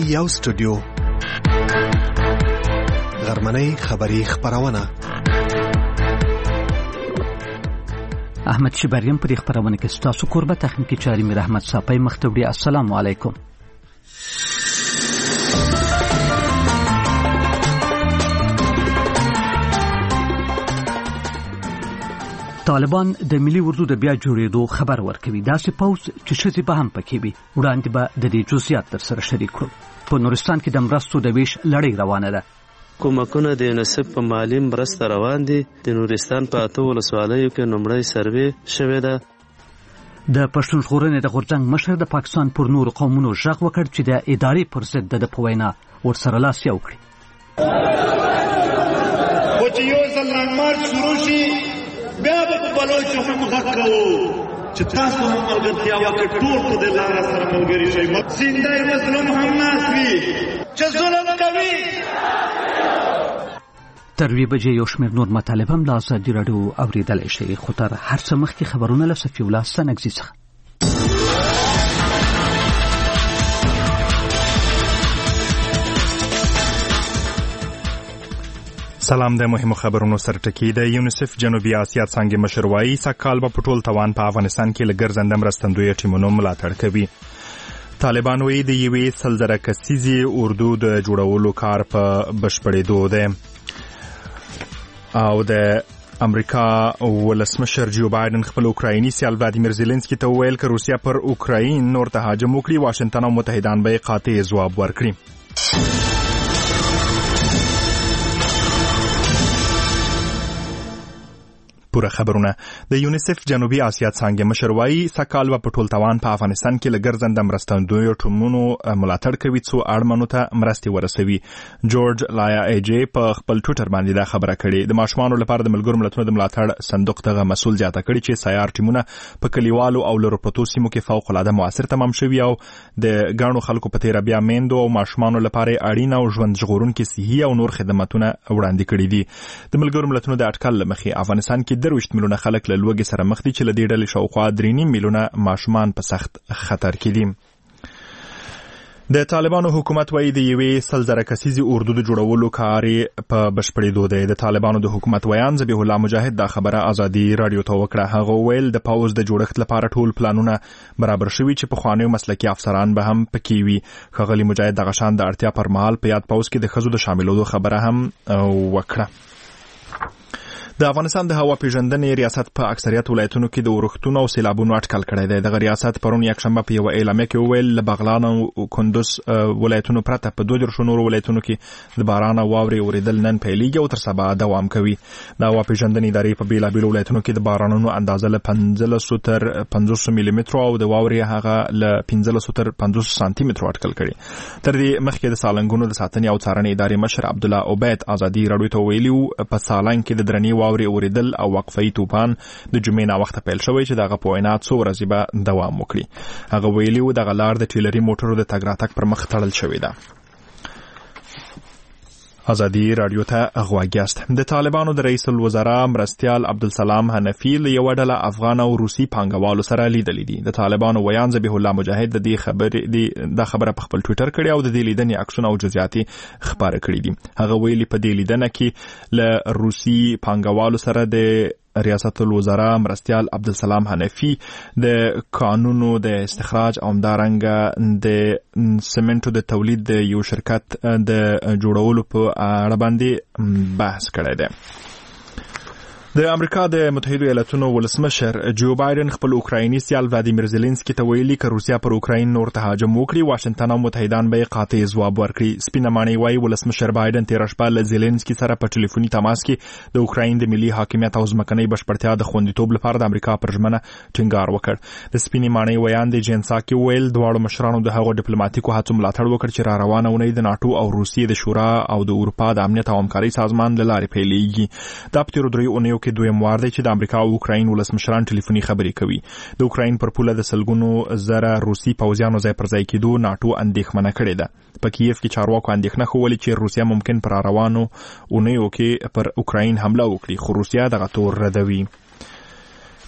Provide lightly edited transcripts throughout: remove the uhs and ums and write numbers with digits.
یو سټوډیو غرمنۍ خبری خبرونه احمد شبریم پر خبرونه کې ستاسو قربت تخنیکی چاري میر احمد صاحب مختوری. السلام علیکم. طالبان د ملي اردو د بیا جوړېدو خبر ورکوي. داسې پوز چې ښځې به هم پکې وي. وړاندې به د دې جزئیات در سره شریک کړو. په نورستان کې د مرستو د ویش لړۍ روانه ده. کومکونه د یونیسف په مالی مرسته روان دي. د نورستان په 8 ولسوالیو کې لومړی سروې شوې ده. د پښتون ژغورنې د غورځنګ مشر د پاکستان پر نورو قومونو غږ وکړ چې د ادارې پر ضد د په وینا ورسره لاس یو کړي. خو چې یو ځل لنډمارچ شروع شي بیا به په بلوچو هم غږ کوو چې تاسو هم ملګرتیا وکړئ، ټول په دې لاره سره ملګري شئ. زنده مظلوم هم ناست وي چې ظلم کوي. تر 2 بجې یو شمېر نور مطالب هم له ازادي راډیو اورېدلی شئ. خو تر هر څه مخکې خبرونه له صفي الله ستانکزي څخه. سلام. د مهمو خبرونو سرټکی. د یونیسف جنوبي اسیا څنګه مشر وایي سکهال په ټول توان په افغانستان کې لګرځنده مرستندوی ټیمونو ملاتړ کوي. طالبان وایي د یوې سلزره کسیزي اردو د جوړولو کار په بشپړېدو دی. او د امریکا ولسمشر جو بایدن خپل اوکرایني سیال ولادیمیر زيلنسکي ته وویل که روسیا پر اوکراین نور تهاجم وکړي واشنگټن او متحدان به قاطع ځواب ورکړي. پوره خبرونه. د یونیسف جنوبي اسیا څنګه مشر وایي سکهال په ټول توان په افغانستان کې لګرځنده مرستندوی ټیمونو ملاتړ کوي څو اړمنو ته مرستې ورسوي. جورج لایا ایجی په خپل ټویټر باندې دا خبره کړې. د ماشومانو لپاره د ملګرو ملتونو د ملاتړ صندوق ته مسؤل زیاته کړي چې سیار ټیمونه په کلیوالو او لرو پرتو سیمو کې فوق العاده موثر تمام شوي او د ګڼو خلکو په تیر بیا میندو او ماشومانو لپاره اړین او ژوند ژغورونکي صحي او نور خدماتونه وړاندې کړي دي. د ملګرو ملتونو د اټکل مخې افغانستان کې 20 میلیونه خلک له لوږې سره مخ دي چې له دې ډلې شاوخوا 3.5 میلیونه ماشومان په سخت خطر کې دي. د طالبانو حکومت وایي د یوې سلزره کسیزي اردو د جوړولو کار په بشپړېدو دی. د طالبانو د حکومت ویان ذبیح الله مجاهد دا خبره ازادي رادیو ته وکړه. هغه ویل د پاوز د جوړښت لپاره ټول پلانونه برابر شوي چې په خوانیو مسلکي افسران به هم پکې وي. ښاغلي مجاهد دغه شان د اړتیا پر مهال په یاد پاوز کې د ښځو د شاملولو خبره هم وکړه. د افغانستان د هوا پیژندنې ریاست په اکثریت ولایتونو کې د ورښتونو او سیلابونو اټکل کړی دی. دغه ریاست پرون یکشنبه په یو اعلامیه کې وویل له بغلان او کندوز ولایتونو پرته په 12 نورو ولایتونو کې د باران او واورې اورېدل نن پیلېږي او تر سبا دوام کوي. د هوا پیژندنې ادارې په بیلابیلو ولایتونو کې د بارانونو اندازه له 1500 تر 500 ملي مترو او د واورې هغه له 1500 تر 500 سانتي مترو اټکل کړي. تر دې مخکې د سالنګونو د ساتنې او څارنې ادارې مشر عبد الله عبید ازادي راډیو ته ویلي په سالنګ کې د درنې واورې اوریدل او وقفې طوفان د جمعې نه وخت پیل شوی چې دغه په وینا څو ورځې به دوام وکړي. هغه ویلي و دغه لار د ټیلري موټرو د تګ راتګ پر مخ تړل شوې ده. ازادي رادیو ته غواګیاست. د طالبانو د رئیس الوزرا مرستیال عبدالسلام حنفي له یو ډله افغان او روسي پانګوالو سره لیدلې دي. د طالبانو ویان ذبیح الله مجاهد د خبره په خپل ټویټر کړی او د دې لیدنې عکسونه او جزئیات خبره کړي دي. هغه ویلي په دې لیدنه کې له روسي پانګوالو سره د ریاست الوزرا مرستیال عبدالسلام حنفي د قانونو د استخراج او همدارنګه د سمنټو د تولید د یو شرکت د جوړولو په اړه باندې بحث کړی دی. د امریکا د متحده ایالاتونو ولسمشر جو بایدن خپل اوکرایني سیال ولادیمیر زيلنسکي ته ویلي که روسیا پر اوکراین نور تهاجم وکړي واشنگټن او متحدان به قاطع ځواب ورکړي. سپینه ماڼۍ وايي ولسمشر بایدن تیر شپه له زيلنسکي سره په ټلیفوني تماس کې د اوکراین د ملي حاکمیت او ځمکنۍ بشپړتیا د خوندیتوب لپاره د امریکا پر ژمنه ټینګار وکړ. د سپینې ماڼۍ ویان د جنساکي ویل دواړو مشرانو د هغو ډیپلوماټیکو هڅو ملاتړ وکړ چې را روانه ونې د ناتو او روسیې د شورا او د اروپا د امنیت او همکارۍ سازمان له لارې پیلېږي. دا په تیرو 3 اونیو کې دویم وار دی چې د امریکا او اوکراین ولسمشران ټلیفوني خبرې کوي. د اوکراین پر پوله د سلګونو زره روسي پوځیانو ځای پر ځای کېدو ناتو اندېښمنه کړې ده. په کیف کې چارواکو اندېښنه ښودلې چې روسیا ممکن پر روانو اونیو کې پر اوکراین حمله وکړي خو روسیا دغه تور ردوي.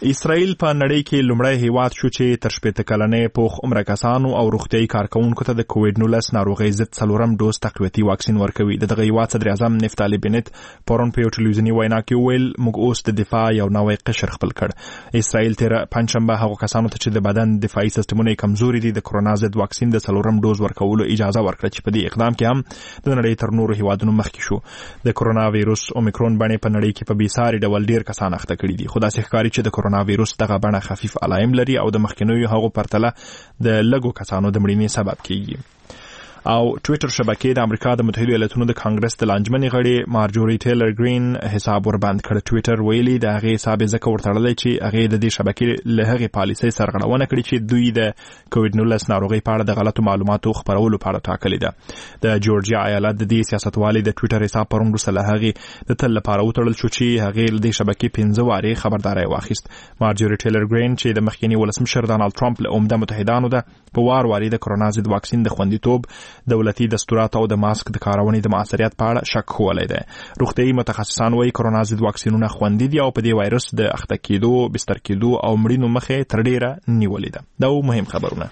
اسرائیل په نړۍ کې لومړی هیواد شو چې تر 80 کلنې پوخ عمره کسانو او روغتیايي کارکونکو ته د کووډ-19 ناروغۍ ضد 4م ډوز تقویتي واکسین ورکوي. دغه هیواد صدر اعظم نفتالي بنت پرون په یو ټلویزیوني وینا کې ویل موږ اوس د دفاع یو نوې قشر خپل کړ. اسرائیل تر پنځشنبه هغو کسانو ته چې د بدن دفاعي سیستمونه کمزوري دي د کرونا ضد واکسین د 4م ډوز ورکولو اجازه ورکړه چې په دې اقدام کې هم د نړۍ تر نورو هیوادونو مخکې شو. د کرونا وایروس اومیکرون بڼې په نړۍ کې په بیساري ډول ډیر کسان اخته کړي دي. خو داسې ښکاري چې د کرونا وایروس دغه بڼه خفیف علائم لري او د مخکینیو هغو پرتله د لږو کسانو د مړینې سبب کیږي. او ټویټر شبکې د امریکا د متحده ایالاتونو د کانګرس د لانجمنې غړي مارجوري ټیلر گرین حساب وربند کړ. ټویټر ویلي د هغې حساب ځکه ورتړلی چې هغې د دې شبکې له هغې پالیسۍ سرغړونه کړې چې دوی د کووډ-19 ناروغۍ په اړه د غلطو معلوماتو خپرولو په اړه ټاکلې ده. د جورجیا ایالت د دې سیاستوالې د ټویټر حساب پرون وروسته له هغې د تل لپاره وتړل شو چې هغې له دې شبکې 15 وارې خبرداری واخیست. مارجوري ټیلر گرین چې د مخکینی ولسمشر ډانلډ ټرمپ له عمده متحدانو ده په وار د کرونا ضد واکسین د خوندیتوب دولتي دستورات او د ماسک د کارونې د مؤثریت په اړه شک خولی دی. روغتیايي متخصصان وايي کرونا ضد واکسینونه خوندي دي او په دې وایرس د اخته کېدو، بستر کېدو او مړینو مخه تر ډیره نیولې ده. دا مهم خبرونه.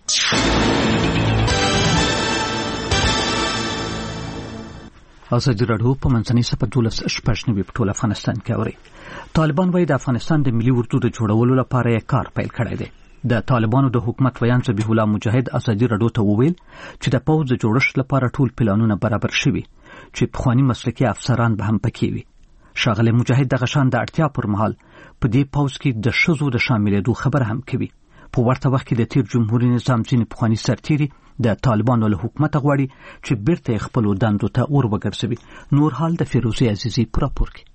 ازادي راډیو په منځنۍ سپه 12 په ټول افغانستان کې اوري. طالبان وايي د افغانستان د ملي اردو د جوړولو لپاره یې کار پیل کړی دی. د طالبانو د حکومت ویان ذبیح الله مجاهد ازادي راډیو ته وویل چې د پوځ د جوړښت لپاره ټول پلانونه برابر شوي چې پخواني مسلکي افسران به هم پکې وي. ښاغلی مجاهد دغه شان د اړتیا پر مهال په دې پوځ کې د ښځو د شاملېدو خبره هم کوي. په ورته وخت کې د تیر جمهوریت نظام ځینې پخواني سرتیري د طالبانو له حکومت غواړي چې بیرته خپل دندو ته ور وګرځوي. نور حال د فیروزي عزیزي پر راپور کې.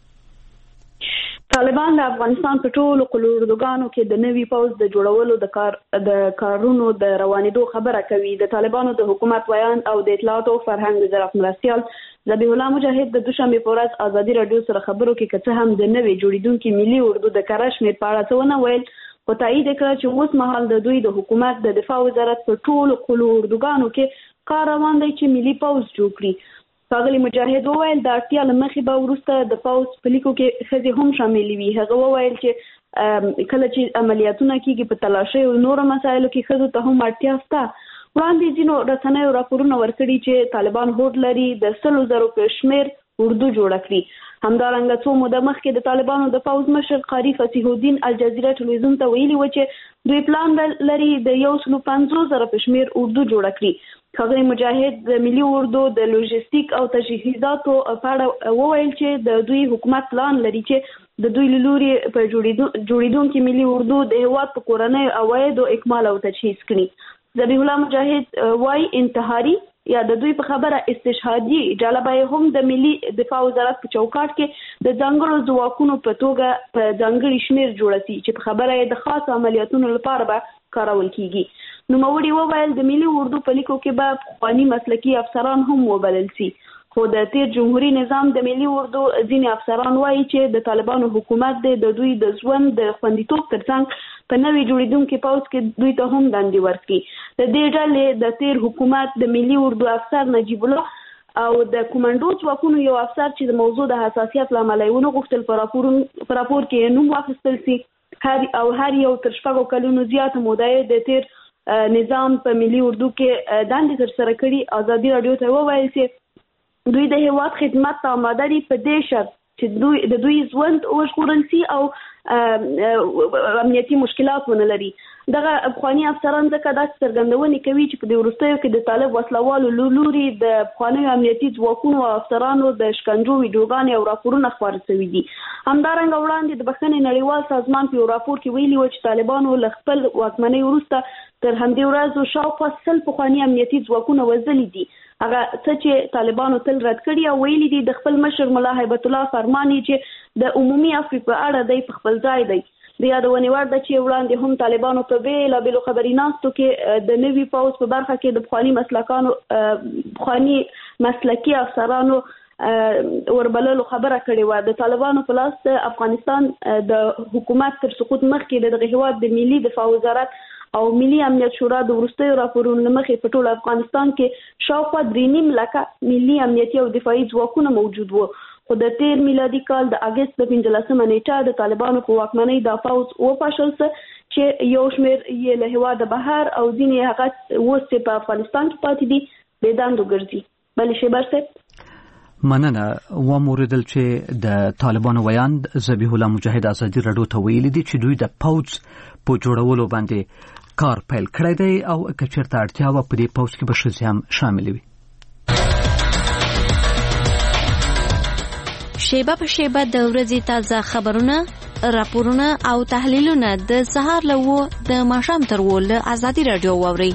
طالبان د افغانستان په ټولو قلوردوګانو کې د نوي پوځ د جوړولو د کارونو د روانېدو خبره کوي. د طالبانو د حکومت ویان او د اطلاعات او فرهنګ وزارت مرستیال ذبیح الله مجاهد د دوشنبه په ورځ ازادي راډیو سره خبرو کې کڅه هم د نوي جوړیدونکو ملي اردو د کار شمیر په اړه څه ونه ویل. په تایید کړ چې اوس مهال د دوی د حکومت د دفاع وزارت په ټولو قلوردوګانو کې کار روان دی چې ملي پوځ جوړ کړي. ښاغلی مجاهد وویل د اړتیا له مخې به وروسته د پوځ په لیکو کې ښځې هم شاملې وي. هغه وویل چې کله چې عملیاتونه کیږي په تلاشۍ او نورو مسایلو کې ښځو ته هم اړتیا شته. وړاندې ځینو رسنیو راپورونه ورکړي چې طالبان هوډ لري د 100,000 په شمېر اردو جوړه کړي. همدارنګه څو موده مخکې د طالبانو د پوځ مشر قاری فصیح الدین الجزیره ټلویزیون ته ویلي و چې دوی پلان لري د 150,000 په شمېر اردو جوړه کړي. ښاغلی مجاهد د ملي اردو د لوژستیک او تجهیزاتو په اړه وویل چې د دوی حکومت پلان لري چې د دوی له لوري په جوړیدونکي ملي اردو د هیواد په کورنۍ عوایدو اکمال او تجهیز کړي. ذبیح الله مجاهد وايي انتحاري یا د دوی په خبره استشهادي جلبه هم د ملي دفاع وزارت په چوکاټ کې د ځانګړو ځواکونو په توګه په ځانګړي شمیر جوړه شي چې په خبره یې د خاص عملیاتونو لپاره به کارول کیږي. نوموړي وویل د ملي اردو په لیکو کې به پخواني مسلکي افسران هم وبلل شي. خو د تیر جمهوریت نظام د ملي اردو ځینې افسران وایي چې د طالبانو حکومت د دوی د ژوند د خوندیتوب ترڅنګ په نوې جوړیدونکي پوځ کې دوی ته هم دندې ورکړي. د دې ډلې د تیر حکومت د ملي اردو افسر نجیب الله او د کومانډو ځواکونو یو افسر چې د موضوع د حساسیت له امله یې ونه غوښتل په راپور کې نوم واخیستل شي. هر یو تر 6 کلونو زیاته موده د تیر نظام په ملي اردو کې دندې ترسره کړي. ازادي راډیو ته وویل چې دوی د هیواد خدمت ته آماده دي په دې شرط چې د دوی ژوند وژغورل شي او امنیتي مشکلات ونه لري. دغه افغاني افسران ځکه داسې څرګندونې کوي چې په دې وروستیو کې د طالب وسلوالو لوري د افغاني امنیتي ځواکونو او افسرانو د شکنجو ویډیوګانې او راپورونه خپاره شوي دي. همدارنګه وړاندې د بخښنې نړیوال سازمان په یو راپور کې ویلي و چې طالبانو له خپل واکمنۍ وروسته تر همدې ورځو شاوخوا 100 پخواني امنیتي ځواکونه وژلي دي. هغه څه چې طالبانو تل رد کړي او ویلي دي د خپل مشر ملا هیبت الله فرمانی چې د عمومي عفو په اړه دی په خپل ځای دی. د یادونې وړ ده چې وړاندې هم طالبانو په بېلابېلو خبري ناستو کې د نوي پوځ په برخه کې د پخواني مسلکي افسرانو وربللو خبره کړې وه. د طالبانو په لاس د افغانستان د حکومت تر سقوط مخکې د دغه هیواد د ملي دفاع وزارت او ملي امنیت شورا د وروستیو راپورونو مخې په ټول افغانستان کې شاوخوا 3.5 لکه ملي امنیتي او دفاعي ځواکونه موجود وو. خو د تیر میلادي کال د اگست د 15 نیټه د طالبانو په واکمنۍ د پوځ وپاشل چې یو شمېر یې له هېواده بهر او ځینې هغه اوس په افغانستان کې پاتې دي بې دندو ګرځي. بلې شیبر صاحب مننه. وموریدل چې د طالبانو ویاند ذبیح الله مجاهد ازادي راډیو ته ویلي دي چې دوی د پوځ په جوړولو باندې کار پیل کړی دی او که چېرته اړتیا وه په دې پوځ کې به ښځې هم شاملې وي. شیبه په شیبه د ورځې تازه خبرونه، راپورونه او تحلیلونه د سهار له 9 د ماښام تر 10 له ازادي راډیو واورئ.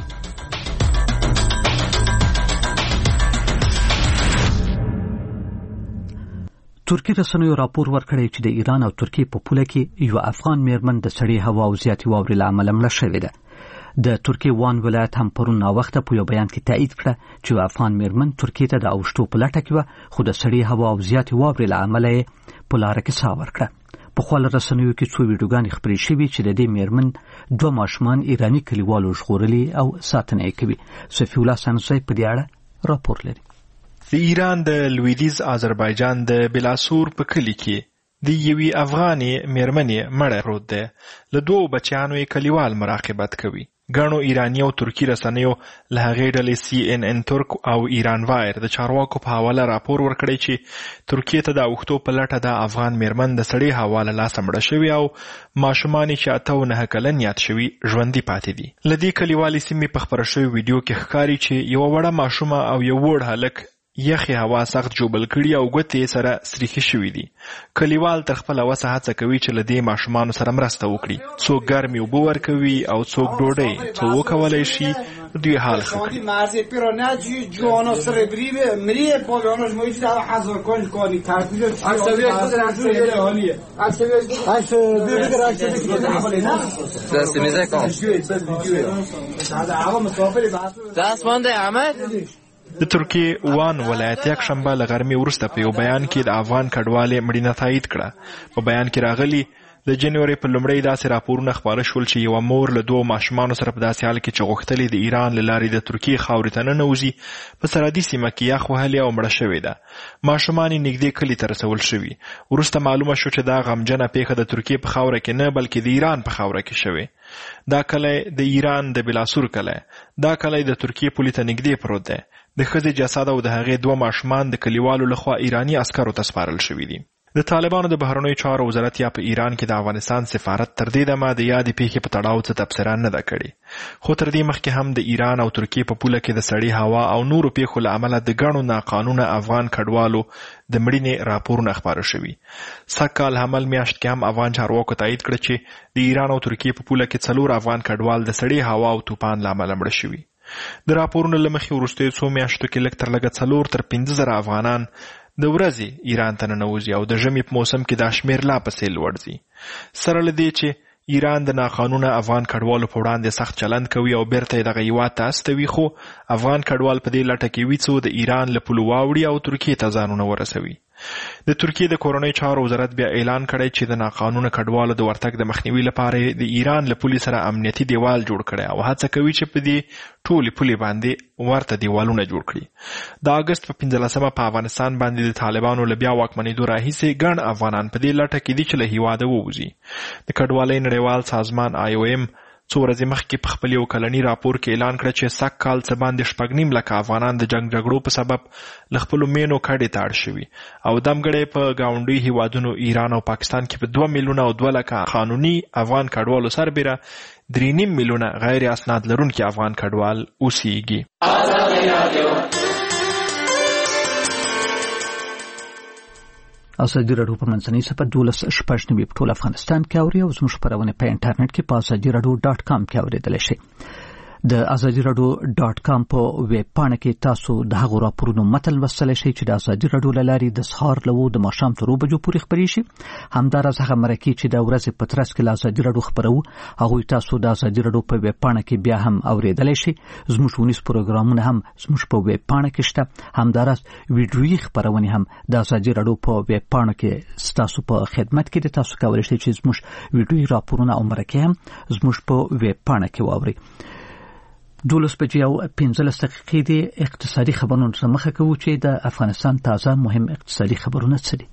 ترکی رسنیو راپور ورکړی چې د ایران او ترکیې په پوله کې یو افغان میرمن د سړې هوا او زیاتې واورې له امله مړه شوې ده. د ترکیې وان ولایت هم پرون ناوخته په یو بیان کې تایید کړه چې افغان میرمن ترکیې ته د اوښتو په لټه کې وه، خو د سړې هوا او زیاتې واورې له امله یې په لاره کې ساه ورکړه. په خپل رسنیو کې څو ویډیوګانې خپرې شوې چې د دې میرمن 2 ماشومان ایراني کلیوالو ژغورلي او ساتنه یې کوي. صفی الله سنوسی په دې اړه راپور لري. د ایران د لویدیز آذربایجان د بلاسور په کلی کې د یوې افغانې میرمنې مړه پروت دی. له 2 بچیانو یې کلیوال مراقبت کوي. ګڼو ایرانی او ترکی رسنیو له هغې ډلې CNN ترک او ایران وایر د چارواکو په حواله راپور ورکړی چې ترکیې ته د اوښتو په لټه د افغان میرمن د سړې هوا له لاسه مړه شوې او ماشومان یې چې 8 و 9 کلن یاد شوي ژوندي پاتې دي. له دې کلیوالې سیمې په خپره شوي ویډیو کې ښکاري چې یوه وړه ماشومه او یو وړ هلک یخې هوا سخت جوبل کړي او ګوتې سره سریښې شوي دي. کلیوال تر خپله وسه هڅه کوي چې له دې ماشومانو سره مرسته وکړي. څوک ګرمې اوبه ورکوي او څوک ډوډۍ. څو وکولی شي دوی حال ښه کړي. د ترکیې وان ولایت یک شنبه له غرمې وروسته په یو بیان کې د افغان کډوالې مړینه تایید کړه. په بیان کې راغلي د جنوري په لومړۍ داسې راپورونه خپاره شول چې یوه مور له 2 ماشومانو سره په داسې حال کې چې غوښتلې د ایران له لارې د ترکیې خاورې ته ننوځي په سرحدي سیمه کې یخ وهلې او مړه شوې ده. ماشومان یې نږدې کلي ته رسول شوي. وروسته معلومه شو چې دا غمجنه پیښه د ترکیې په خاوره کې نه بلکې د ایران په خاوره کې شوې. دا کلی د ایران د بلاسور کلی. دا کلی د ترکیې پولې ته نږدې پروت دی. د ښځې جسد او د هغې 2 ماشومان د کلیوالو لخوا ایراني عسکرو ته سپارل شوي دي. د طالبانو د بهرنیو چارو وزارت یا په ایران کې د افغانستان سفارت تر دې دمه د یادې پیښې په تړاو څه تبصره نه ده کړې. خو تر دې مخکې هم د ایران او ترکیې په پوله کې د سړې هوا او نورو پیښو له امله د ګڼو ناقانونه افغان کډوالو د مړینې راپورونه خپاره شوي. سږکال حمل میاشت کې هم افغان چارواکو تایید کړه چې د ایران او ترکیې په پوله کې 4 افغان کډوال د سړې هوا او طوفان له امله مړه شوي. د راپورونو له مخې وروستیو څو میاشتو کې لږ تر لږه 4 تر 15 زره افغانان د ورځې ایران ته ننوځي او د ژمي په موسم کې دا شمېر لا پسې لوړ ځي. سره له دې چې ایران د ناقانونه افغان کډوالو په وړاندې سخت چلند کوي او بیرته یې دغه هیواد ته استوي، خو افغان کډوال په دې لټه کې وي څو د ایران له پولو واوړي او ترکیې ته ځانونه ورسوي. د ترکیې د کورنۍ چارو وزارت بیا اعلان کړی چې د ناقانونه کډوالو د ورتګ د مخنیوي لپاره د ایران له پولې سره امنیتي دیوال جوړ کړی او هڅه کوي چې په دې ټولې پولې باندې ورته دیوالونه جوړ کړي. د اګست په 15 په افغانستان باندې د طالبانو له بیا واکمنېدو راهیسې ګڼ افغانان په دې لټه کې دي چې له هیواده ووځي. د کډوالۍ نړیوال سازمان IOM څو ورځې مخکې په خپل یو کلني راپور کې اعلان کړ چې سږکال څه باندې 6.5 لکه افغانان د جنګ جګړو په سبب له خپلو مینو کډې ته اړ شوي او دمګړی په ګاونډي هیوادونو ایران او پاکستان کې په 2 میلیونه او 2 لکه قانوني افغان کډوالو سربیره 3.5 میلیونه غیر اسناد لرونکي افغان کډوال اوسیږي. ازادي راډیو په منځنۍ صفحه 12 په ټول افغانستان کې اوري او زموږ خبرونه په انټرنیټ کې په azadiradio.com کې اوریدلی شئ. د azadiradio.com په ویب پاڼه کې تاسو د هغو راپورونو متن لوستلی شئ چې د ازادي راډیو له لارې د سهار له 9 د ماښام تر 2 بجو پورې خپرې شي. همداراز هغه مرکې چې د ورځې په ترڅ کې له ازادي راډیو خپروو هغوی تاسو د ازادي راډیو په ویب پاڼه کې بیا هم اوریدلی شئ. زموږ ښوونیز پروګرامونه هم زموږ په ویب پاڼه کې شته. همداراز ویډیویي خپرونې هم د ازادي راډیو په ویب پاڼه کې ستاسو په خدمت کې دي. تاسو کولی شئ چې زموږ ویډیویي راپورونه او مرکې هم زموږ په ویب پاڼه کې واورئ. 12 بجې او 15 دقیقې د اقتصادي خبرونو سره مخه کوو چې د افغانستان تازه مهم اقتصادي خبرونه څه دي.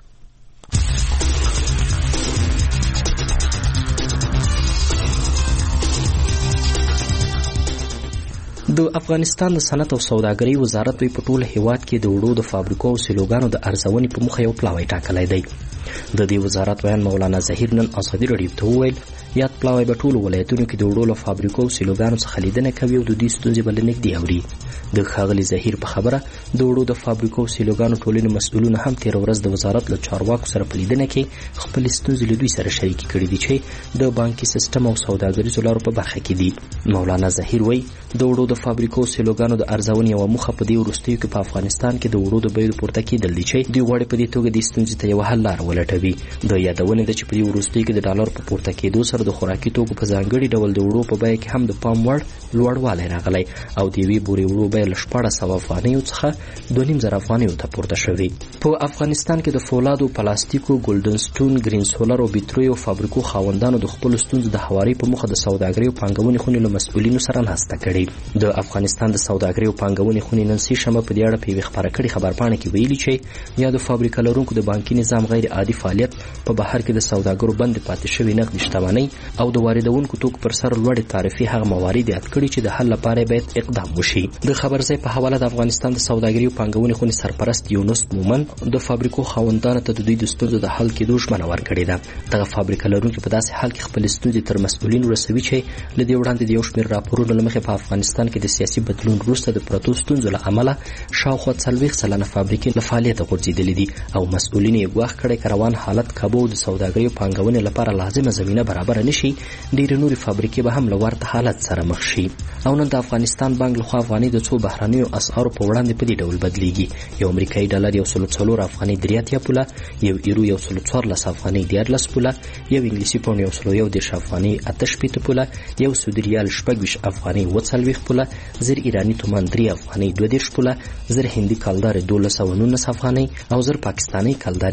د افغانستان د صنعت او سوداګرۍ وزارت په ټول هیواد کې د وړو د فابریکو او سیلوګانو د ارزونې په مخه یو پلاوی ټاکلی دی. د دې وزارت ویان مولانا ظهیر نن ازادي راډیو ته وویل یاد پلاوی په ټولو ولایتونو کې د وړو له فابریکو او سیلوګانو څخه لیدنه کوي او د دې ستونزې بل نږدې اوري. د ښاغلي ظهیر په خبره د وړو د فابریکو او سیلوګانو ټولنې مسؤلونه هم تیر ورځ د وزارت له چارواکو سره په لیدنه کې خپل ستونزې له دوی سره شریکې کړې دي چې د بانکي سیستم او سوداګریزو لارو په برخه کې دي. مولانا ظهیر وایي د وړو د فابریکو او سیلوګانو د ارزونې یوه موخه په دې وروستیو کې په افغانستان کې د وړو د بیو پورته کېدل دي چې دوی غواړي په دې توګه دې ستونزې ته یوه حل لاره ولټوي. د یادونې ده چې په دې وروستیو کې د ډالر په پورته کېدو سره د خوراکي توکو په ځانګړي ډول د وړو په بیه کې هم د پام وړ لوړوالی راغلی او د یوې بورې وړو بیه له 1400 افغانیو څخه 2500 افغانیو ته پورته شوې. په افغانستان کې د فولادو، پلاستیکو، ګولډن سټون، ګرین سولر او بیتریو فابریکو خاوندانو د خپلو ستونزو د هواري په موخه د سوداګرۍ او پانګونې خونې له مسؤلینو سره ناسته کړې. د افغانستان د سوداګرۍ او پانګونې خونې نن سې شنبه په دې اړه په یوې خپاره کړې خبرپاڼه کې ویلي چې یا د فابریکه لرونکو د بانکي نظام غیر عادي فعالیت په بهر کې د سوداګرو بند پاتې شوې نقدي شتمنۍ او د واردونکو توکو پر سر لوړې تعرفې هغه موارد یاد کړي چې د حل لپاره باید اقدام وشي. د خبرځای په حواله د افغانستان د سوداګرۍ او پانګونې خونې سرپرست یونس مومن د فابریکو خاوندانو ته د دوی د ستونزو د حل کېدو ژمنه ورکړې ده. دغه فابریکه لرونکي په داسې حال کې خپل ستونزې تر مسؤلینو رسوي چې له دې وړاندې د یو شمېر راپورونو له مخې په افغانستان کې د سیاسي بدلون وروسته د پرتو ستونزو له امله شاوخوا 40 سلنه فابریکې له فعالیته غورځېدلې دي او مسؤلین یې ګواښ کړی که روان حالت کابو د سوداګرۍ او پانګونې لپاره لازمه زمینه برابره نشي ډېرې نورې فابریکې به هم له ورته حالت سره مخ شي. او نن د افغانستان بانک لخوا افغانۍ د څو بهرنیو اسعارو په وړاندې په دې ډول بدلیږي. یو امریکایي ډالر 104 افغانۍ 83 پوله، یو ایرو 114 افغانۍ 14 پوله، یو انګلیسي پاونډ 110 افغانۍ 88 پوله، یو سعودي ریال 26 افغانۍ 40 پوله، زر ایرانی تومان 3 افغانۍ 22 پوله، زر هندي کالدار 1219 افغانۍ او زر پاکستاني کالدار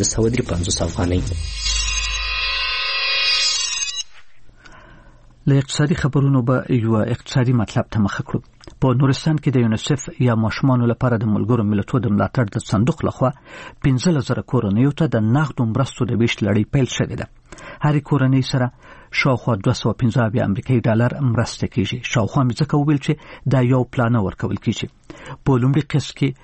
1553 افغانۍ. له اقتصادي خبرونو به یو اقتصادي مطلب ته مخه کړو. په نورستان کې د یونیسف یا ماشومانو لپاره د ملګرو ملتونو د ملاتړ د صندوق لخوا 15000 کورنیو ته د نغدو مرستو د ویش لړۍ پیل شوې ده. هر کورنۍ سره شاوخوا 215 امریکایي ډالر مرسته کیږي. شاوخوا مې ځکه وویل چې دا یو پلان ورکول کیږي. په لومړي قسط کې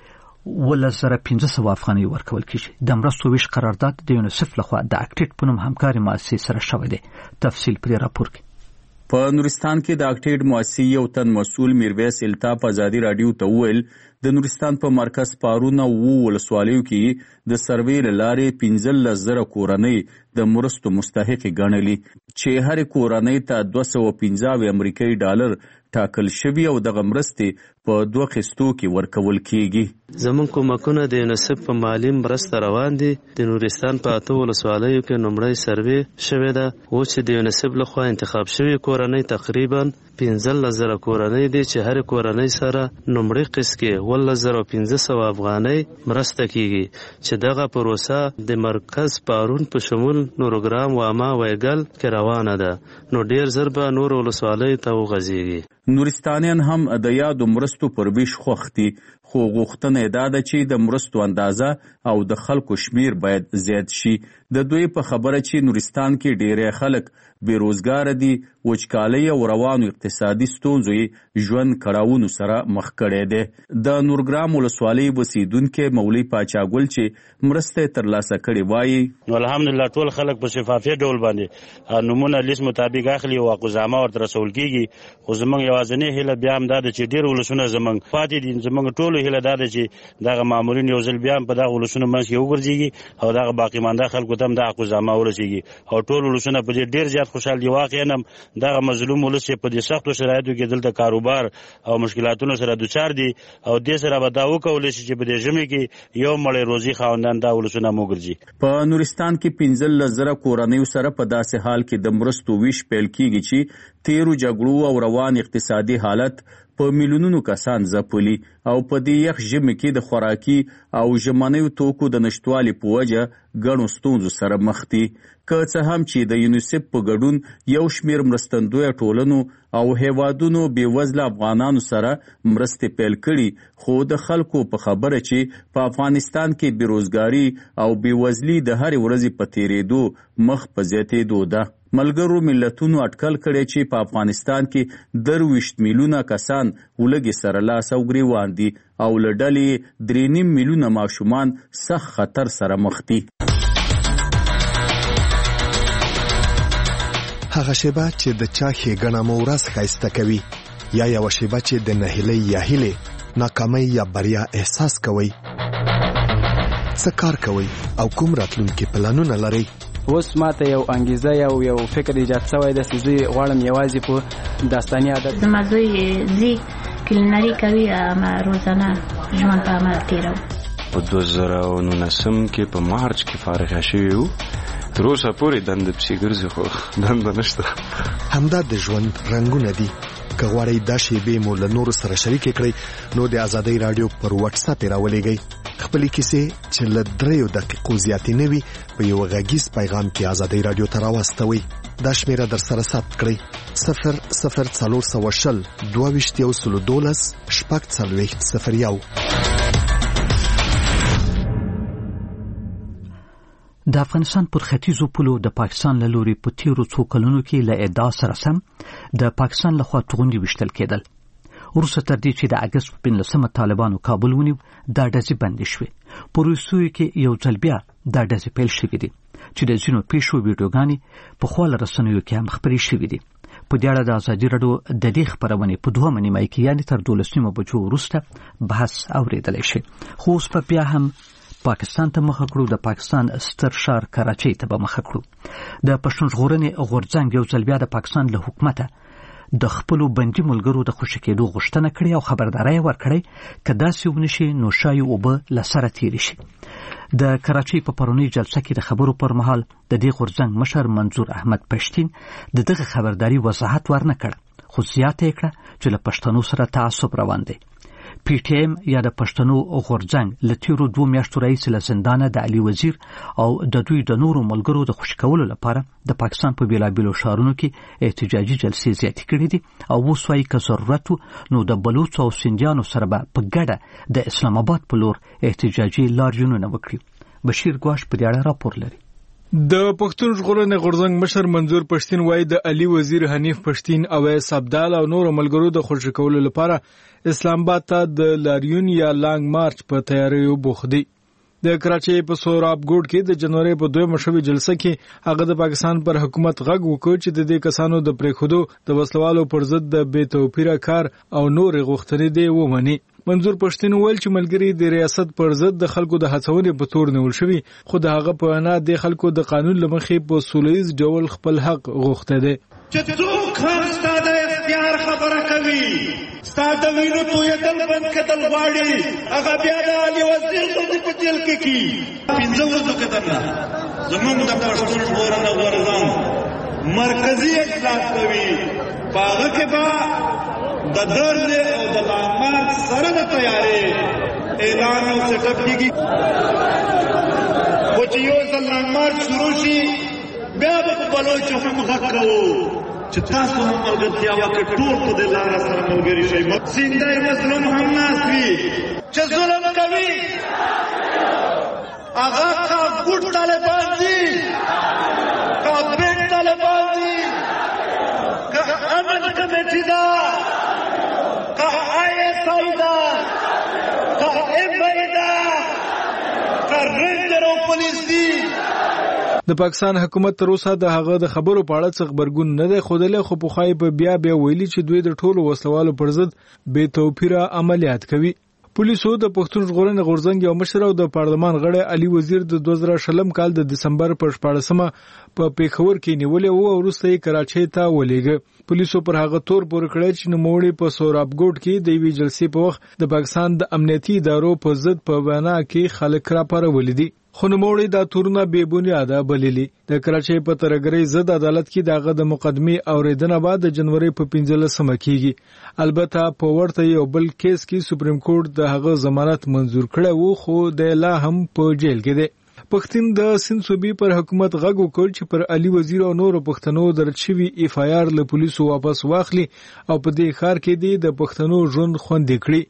1500 افغانۍ ورکول کیږي. د مرستو ویش قرارداد د یونیسف لخوا د اکټیټ په نوم همکاري مؤسسې سره شوی دی. تفصیل پرې راپور کې. په نورستان کې د اکټیډ مؤسسې یو تن مسؤل میرویس الطاف ازادي راډیو ته وویل د نورستان په مرکز پارونه ولسوالیو کې د سروې له لارې 15000 کورنۍ د مرستو مستحق ګڼلي چې هر کورنۍ ته 215 امریکایي ډالر ټاکل شوی او دغه مرستې په 2 قسطو کې ورکول کیږي. زمون کومکونه د یونیسف په مالی مرسته روان دي. د نورستان په 8 ولسوالیو کې نمړی سروې شوې ده او چې د یونیسف لخوا انتخاب شوی کورنۍ تقریبا 15000 کورنۍ دي چې هر کورنۍ سره نمړی قسط کې 11500 افغانۍ مرسته کیږي چې دغه پروسه د مرکز پارون په شمول نورګرام واما ویګل کې روانه ده. نو ډیر زر به نور ولسوالیو ته وغځيږي. نورستانیان هم د یادو مرستو پر ویش خوښ دي خو غوښتنه دا ده چې د مرستو اندازه او د خلکو شمیر باید زیات شي. د دوی په خبره چې نورستان کې ډیری خلک بیروزګار دي وچکالۍ او روانو اقتصادي ستونزو ژوند کړاوونو سره مخ کړي دي. د نورګرام ولسوالۍ اوسیدونکي مولوي پاچاګل چې مرسته ترلاسه کړي وایي الحمدلله ټول خلک په شفافیت ډول باندې نمونه لیست مطابق اخلي او اقزامه ورته رسول کیږي. خو زمونږ یوازینی هیله بیا هم دا ده چې ډیر ولسونه زمونږ پاتې دي. زمونږ ټولو هیله دا ده چې دغه مامورین یو ځل بیا هم په دغه ولسونو منځ کې وګرځېږي او دغه باقي مانده خلکو ته هم د اقزامه ورسېږي او ټول ولسونه په دې ډیر زیات خوشحال دي. واقعا هم دغه مظلوم ولس په دې سختو شرایطو کې دلته کاروبار او مشکلاتونو سره دوچار دي او دې سره به دا وکولی شي چې په دې ژمي کې یو مړی روزي خاوندان دا ولسونه وګرځي. په نورستان کې 15000 کورنیو سره په داسې حال کې د مرستو ویش پیل کیږي چې تیرو جګړو او روان اقتصادي حالت په میلیونونو کسان ځپلي او په دې یخ ژمي کې د خوراکي او ژمنیو توکو د نشتوالي په وجه ګڼو ستونزو سره مخ دي. که څه هم چې د یونیسف په ګډون یو شمېر مرستندویه ټولنو او هیوادونو بېوزله افغانانو سره مرستې پیل کړي، خو د خلکو په خبره چې په افغانستان کې بېروزګاري او بېوزلي د هرې ورځې په تېرېدو مخ په زیاتېدو ده. ملګرو ملتونو اټکل کړی چې په افغانستان کې 23 میلیونه کسان ولږې سره لاس او ګریوان دي او له ډلې 3.5 میلیونه ماشومان سخت خطر سره مخ دي. هغه شیبه چې د چا ښېګڼه مو ورځ ښایسته کوي، یا یوه شیبه چې د نهیلۍ یا هیلې، ناکامۍ یا بریا احساس کوئ. څه کار کوئ او کوم راتلونکي پلانونه لرئ؟ اوس ماته یو انګیزه یو فکر ایجاد شوی دی چې زه غواړم یوازې په داستاني عادت زما زوی ځي کلینري کوي، اما روزانه ژوند په عمل تېروم. په 2019 کې په مارچ کې فارغه شوي وو، تر اوسه پورې دنده پسې ګرځي خو دنده نشته. همدا د ژوند رنګونه دي. که غواړئ دا شیبې مو له نورو سره شریکې کړئ نو د ازادۍ راډیو پر واتس اپ یې راولېږئ. خپلې کیسې چې له 3 دقیقو زیاتې نه وي په یو غږیز پیغام کې ازادۍ راډیو ته راواستوئ. دا شمیره در سره ثبت کړئ: 00420 22 12 د افغانستان پر ختیځو پولو د پاکستان له لوري په تیرو څو کلونو کې له ادعا سره سم د پاکستان لخوا توغندي وشتل کېدل. وروسته تر دې چې د اګست په 15 طالبانو کابل ونیو، دا ډزې بندې شوې. په روسیې کې یو ځل بیا دا ډزې پیل شوې دي چې د ځینو پیښو ویډیوګانې په خواله رسنیو کې هم خپرې شوې دي. په دې اړه د ازادي راډیو د دې خپرونې په 2 نیمه کې یعنې تر 12 بجو وروسته بحث اورېدلی شي. خو اوس په بیا هم پاکستان ته مخه کړو. د پاکستان ستر ښار کراچۍ ته به مخه کړو. د پښتون ژغورنې غورځنګ یو ځل بیا د پاکستان له حکومته د خپلو بندي ملګرو د خوشي کېدو غوښتنه کړې او خبرداری ورکړی که داسې ونشي نو ښایي اوبه له سره تېرې شي. د کراچۍ په پرونۍ جلسه کې د خبرو پر مهال د دې غورځنګ مشر منظور احمد پښتین د دغه خبرداري وضاحت ورنه کړ، خو زیاته یې کړه چې له پښتنو سره تعصب روان دی. پی ټی ایم یا د پښتنو غورځنګ له تیرو 2 میاشتو راهیسې له زندانه د علي وزیر او د دوی د نورو ملګرو د خوشي کولو لپاره د پاکستان په بیلابیلو ښارونو کې احتجاجي جلسې زیاتې کړې دي او اوس وایي که ضرورت نو د بلوڅو او سندیانو سره به په ګډه د اسلام آباد په لور احتجاجي لاریونونه وکړي. بشیر ګواش په دې اړه راپور لري. د پښتون ژغورنې غورځنګ مشر منظور پښتین وایي د علي وزیر حنیف پښتین او اویس عبدال او نورو ملګرو د خوشي کولو لپاره اسلام آباد ته د لاریون یا لانګ مارچ په تیاریو بوخت دي. د کراچۍ په سوراب ګوډ کې د جنوري په 2 شوې جلسه کې هغه د پاکستان پر حکومت غږ وکړ چې د دې کسانو د پریښودو د وسلوالو پر ضد د بې توپیره کار او نور غوښتنې دی ومني. منظور پښتین ویل چې ملګری د ریاست پر ضد د خلکو د هڅونې په تور نیول شوی، خو د هغه په وینا د خلکو د قانون لمخې په سولهییز ډول خپل حق غوښته دی. چې څوک هم ستا د اختیار خبره کوي، ستا د وینو تویدل بند کتل غواړي، هغه بیا د علي وزیر غوندې په جیل کې کی. 15 ورځو کې درنه زموږ د پښتون ژغورنې غورځنګ مرکزي اجلاس کوي، په هغه کې به د درد او د لامار سره د تیارې اعلان او سیټ اپ کیږي. خو چې یو ځل لامار شروع شي بیا به په بلوچو هم غږ کوو چې تاسو هم ملګرتیا وکړئ، ټول په دې لاره سره ملګري شئ. سیندی مظلوم هم ناست وي چې ظلم کوي، هغه که ګوډ طالبان دي، که بیټ طالبان دي، که امن کمیټي ده، د پاکستان حکومت تر اوسه د هغه د خبرو په اړه څه خبرګون نه دی ښودلی، خو پخوایي په بیا ویلي چې دوی د ټولو وسلوالو پر ضد بې توپیره عملیات کوي. پولیسو د پښتون ژغورنې غورځنګ یو مشر او د پارلمان غړی علي وزیر د 2020 کال د دسمبر پر 14 په پیښور کې نیولې وو او وروسته یې کراچۍ ته ولېږه. پولیسو پر هغه تور پورې کړی چې نوموړی په سوراب ګوډ کې د یوې جلسې په وخت د پاکستان د امنیتي ادارو په ضد په وینا کې خلک راپارولي دي. خو نوموړي دا تورونه بې بنیاده بللي. د کراچۍ په ترهګرۍ ضد عدالت کې دغه د مقدمې اوریدنه بعد د جنوري په 15 کېږي. البته په ورته یو بل کیس کې سپریم کورټ د هغه ضمانت منزور کړی وو، خو د لا هم په جیل کې دی. پښتون د سند صوبې پر حکومت غږ وکړ چې پر علي وزیر او نورو پښتنو درج شوي اف آی آر له پولیسو واپس واخلي او په دې ښار کې د پښتنو ژوند خوندي کړي.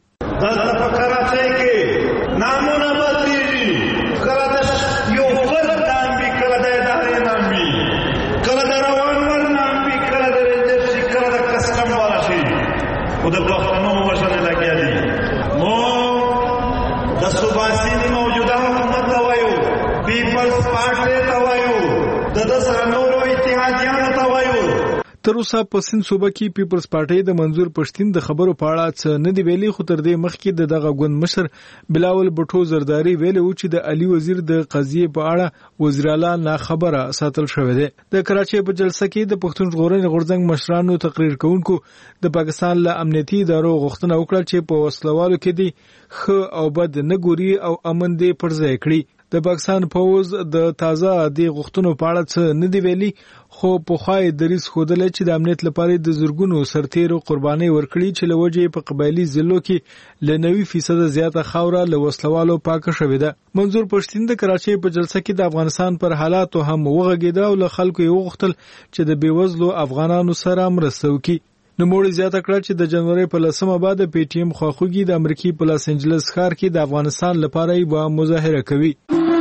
تر اوسه په سند صوبه کې پیپلز پارټي د منظور پښتين د خبرو په اړه څه نه دی ویلي، خو تر دې مخکې دغه ګوند مشر بلاول بټو زرداری ویلي و چې د علي وزیر د قضیې په اړه وزیر اعلی نه خبره ساتل شوې ده. د کراچۍ په جلسه کې د پښتون ژغورنې غورځنګ مشرانو تقریر کوونکو د پاکستان له امنیتي ادارو غوښتنه وکړه چې په وسلوالو کې دي ښه او بد نه ګوري او امن دې پر ځای کړي. د پاکستان پوز د تازه د غوښتنو په اړه څه نه دی ویلي، خو په خوای دریس خودل چې د امنیت لپاره د زورګونو سرتیرو قرباني ورکړي چې لوجه په قبایلی ضلعو کې ل 90% زیاته خاوره له وسلوالو پاکه شوې ده. منظور پښتين د کراچۍ په جلسه کې د افغانستان پر حالاتو هم وغږیده او له خلکو یې وغوښتل چې د بیوزلو افغانانو سره مرسته وکړي. نوموړي زیاته کړه چې د جنوري په 10 بعد پی ټی ایم خواخوږي د امریکای په لاس انجلس ښار کې د افغانستان لپاره یې مظاهره کوي.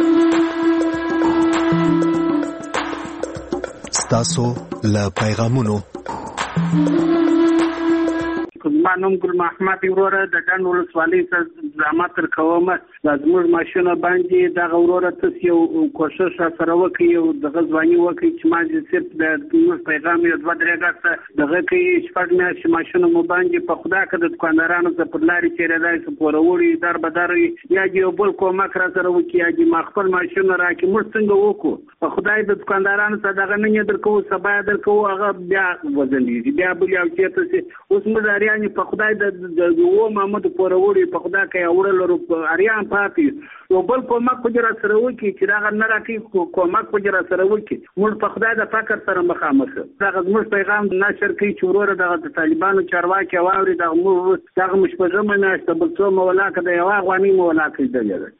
ستاسو له پیغامونو ما نوم ګل محمد وروره د ډنډ ولسوالۍ څخه زحمت کوم. زموږ ماشونه باندې د وروره تاسو یو کوشش سره وکړئ او د غزوانی وکړئ چې ما دې صرف د پیغام یو دوه درې غاښه دغه کې شپږ میاشتې ماشونه مو باندې په خدا کې د دکاندارانو څخه پر لارې چیرې دای څه پوروري در بدر یا یو بل کومک را سره وکړي یا دې خپل ماشونه راکې موږ څنګه وکړو په خدای د دکاندارانو څخه دغه نه درکو سبا درکو هغه بیا وزنې بیا بل یو چې تاسو اوس مزاریان په خدای د وو محمد پوروري په خدا کې اورل اریان پاتې یو بل کومک په جره سره وکړي چې دا نه راکې کومک په جره سره وکړي موږ په خدای د فقر سره مخامخ دا موږ پیغام نشر کوي چې وروره د طالبانو چارواکي واوري د موږ دغه مشپږه مناسته بل څه مولا کده یو غواني مولا کېدل.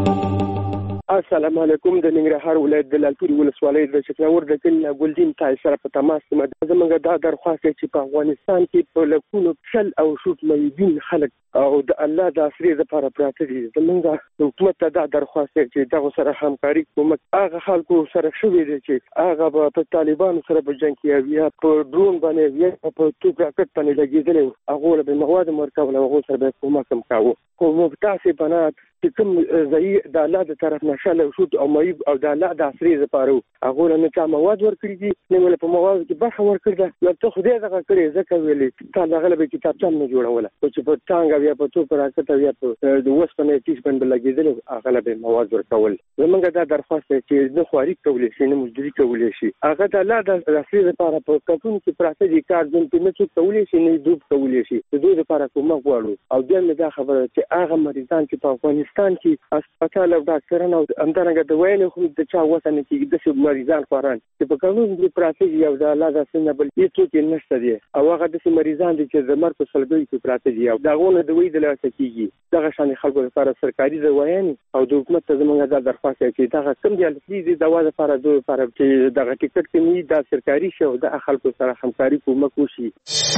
السلام علیکم. د ننګرهار ولایت د لالپورې ولسوالۍ د چکناور د کلي ګلدین تای سره په تماس کې زموږ دا درخواست چې په افغانستان کې په لکونو شل او شوت مېدین خلک او د الله د اسرې لپاره پراته دي. زموږ حکومت ته دا درخواست چې دغه سره همکاري کوي. هغه خلکو سره شوې دي چې هغه په طالبانو سره په جنگ کې یا په ډرون باندې یا په توپ راکټ باندې لګېدل هغه له مواد مرکب له هغه سره به کومک هم کاوه. خو مبتاسي بنات چې کوم ځای د الله د طرف نشاله شوت او مېب او د الله د اسرې لپاره هغه نه چا مواد ورکړي دي نه ول په مواد کې برخه ورکړه نو ته خدای دغه کړی ځکه ویلې تا دغه به کتابچه نه جوړوله چې په ټانګ بیا په توپ راکټ بیا په د وسپنې تیس باندې لګېدل هغه به مواد ورکول. زمونږ دا درخواست چې د خواري کولې شي نه مزدوري کولې شي هغه د الله د اسرې لپاره په کتون کې پراته دي کار دن کې نه څه کولې شي نه دوب کولې شي د دوی لپاره کومه غواړو. او دغه دا خبره چې هغه مریضان چې په افغانستان کې هسپتال او ډاکټرانو او همدارنګه د ویلې خو د چا وسنه کې د څه مریضان خوران چې په قانون کې پراته دي او د الله د سنه بل هیڅ نشته دي او هغه د مریضان دي چې د مرګ په سلګي کې پراته دي او داغونه د وی د لاسه کېږي دغه شان خلکو لپاره سرکاري ځوایان او د حکومت ته زموږ د درخواست چې دغه کم دي د دوا لپاره چې دغه ټیکټ کې د سرکاري شو د خلکو سره همکاري کومک وشي.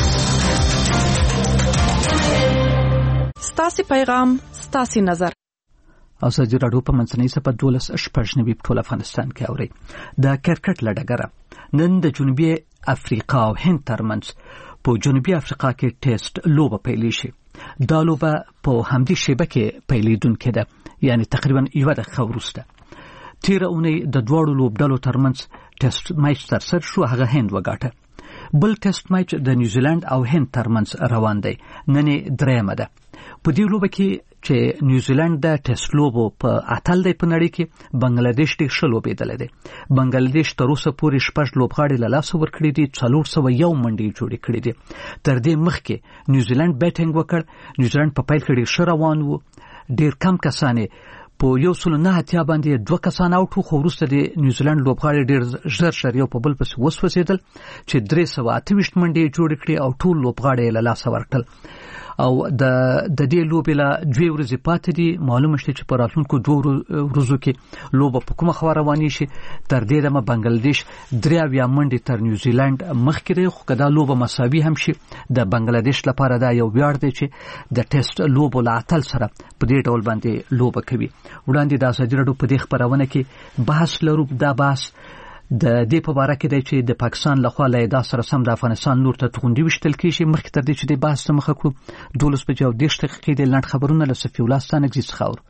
ستاسو پیغام ستاسو نظر ازادي راډیو په منځنۍ سپه 12 په ټول افغانستان کې اوري. د کرکټ لړګره نن د جنوبي افریقا او هند ترمنځ په جنوبي افریقا کې ټیسټ لوبه پیلې شي. دا لوبه په همدې شیبه کې پیلېدونکې ده یعنی تقریبا یوه دقیقه وروسته. تیره اونۍ د دواړو لوبډلو ترمنځ ټیسټ میچ ترسره شو هغه هند وګاټه. بل ټیسټ میچ د نیوزیلند او هند ترمنځ روان دی نن درېمه ده. په دې لوبه کې چې نیوزیلند د ټیسټ لوبو په اتل دی په نړۍ کې بنگلاديش ډېر ښه لوبېدلی دی. بنگلاديش تر اوسه پورې 6 لوبغاړي له لاسه ورکړي دي 401 منډې جوړې کړې دي. تر دې مخکې نیوزیلند بیټینګ وکړ. نیوزیلند په پیل کې ډېر ښه روان و ډېر کم کسانې په 109 باندې 2 کسان اوټ خو وروسته د نیوزیلند لوبغاړي ډېر ژر شریو په بل پس وسوسېدل چې 328 منډې جوړ کړې او ټول لوبغاړي له لاس ورکړل او د دې لوبې له 2 ورځې پاتې دي. معلومه شته چې په راتلونکو 2 ورځو کې لوبه په کومه خوا روانې شي. تر دې دمه بنگلاديش 3 منډې تر نیوزیلند مخکې دی، خو کدا لوبه مساوي هم شي د بنگلاديش لپاره دا یو ویاړ دی چې د ټیسټ لوبو له اتل سره په دې ډول باندې لوبه کوي. وړاندې د ازادي راډیو په دې خبرونه کې بحث لرو. دا بحث د دې په اړه کې دی چې د پاکستان لخوا له دا سره سم د افغانستان لور ته توغندي وشتل کیږي. مخکې تر دې چې د بحث مخه کړو 12 بجې او 10 دقیقې د لاند خبرونه له صفي الله ستانګزي څخه اورو.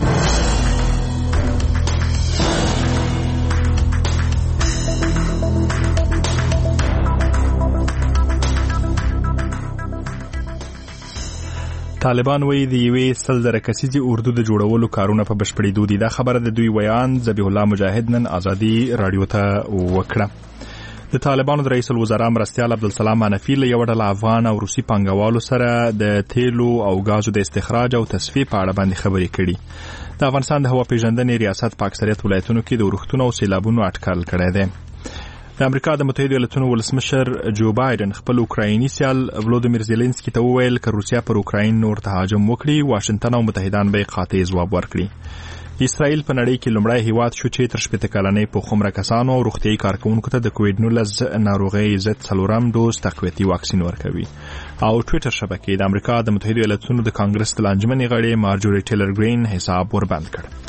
طالبان وایي د یوې 100,000 کسیزې اردو د جوړولو کارونه په بشپړېدو دي. دا خبره د دوی ویان ذبیح الله مجاهد نن ازادي رادیو ته وکړه. د طالبانو د رئیس الوزرا مرستیال عبدالسلام حنفي له یو ډله افغان او روسي پانګوالو سره د تیلو او غازو د استخراج او تصفیې په اړه باندې خبرې کړي. د افغانستان د هوا پیژندنې ریاست په اکثریت ولایتونو کې د ورښتونو او سیلابونو اټکل کړی دی. د امریکا د متحده ایالاتونو ولسمشر جو بایدن خپل اوکرایني سیال ولودیمیر زيلنسکي ته وویل چې روسیا پر اوکراین نور تهاجم وکړي واشنگټن او متحدان به قاطع ځواب ورکړي. اسرائیل په نړۍ کې لومړی هیواد شو چې تر 80 کلنې په خمره کسانو او روغتيایي کارکونکو ته د کووډ-19 ناروغۍ ضد 4م ډوز تقویتي واکسین ورکوي. او ټوئیټر شبکې د امریکا د متحده ایالاتونو د کانګرس د لانجمنې غړي مارجوري ټیلر ګرین حساب وربند کړ.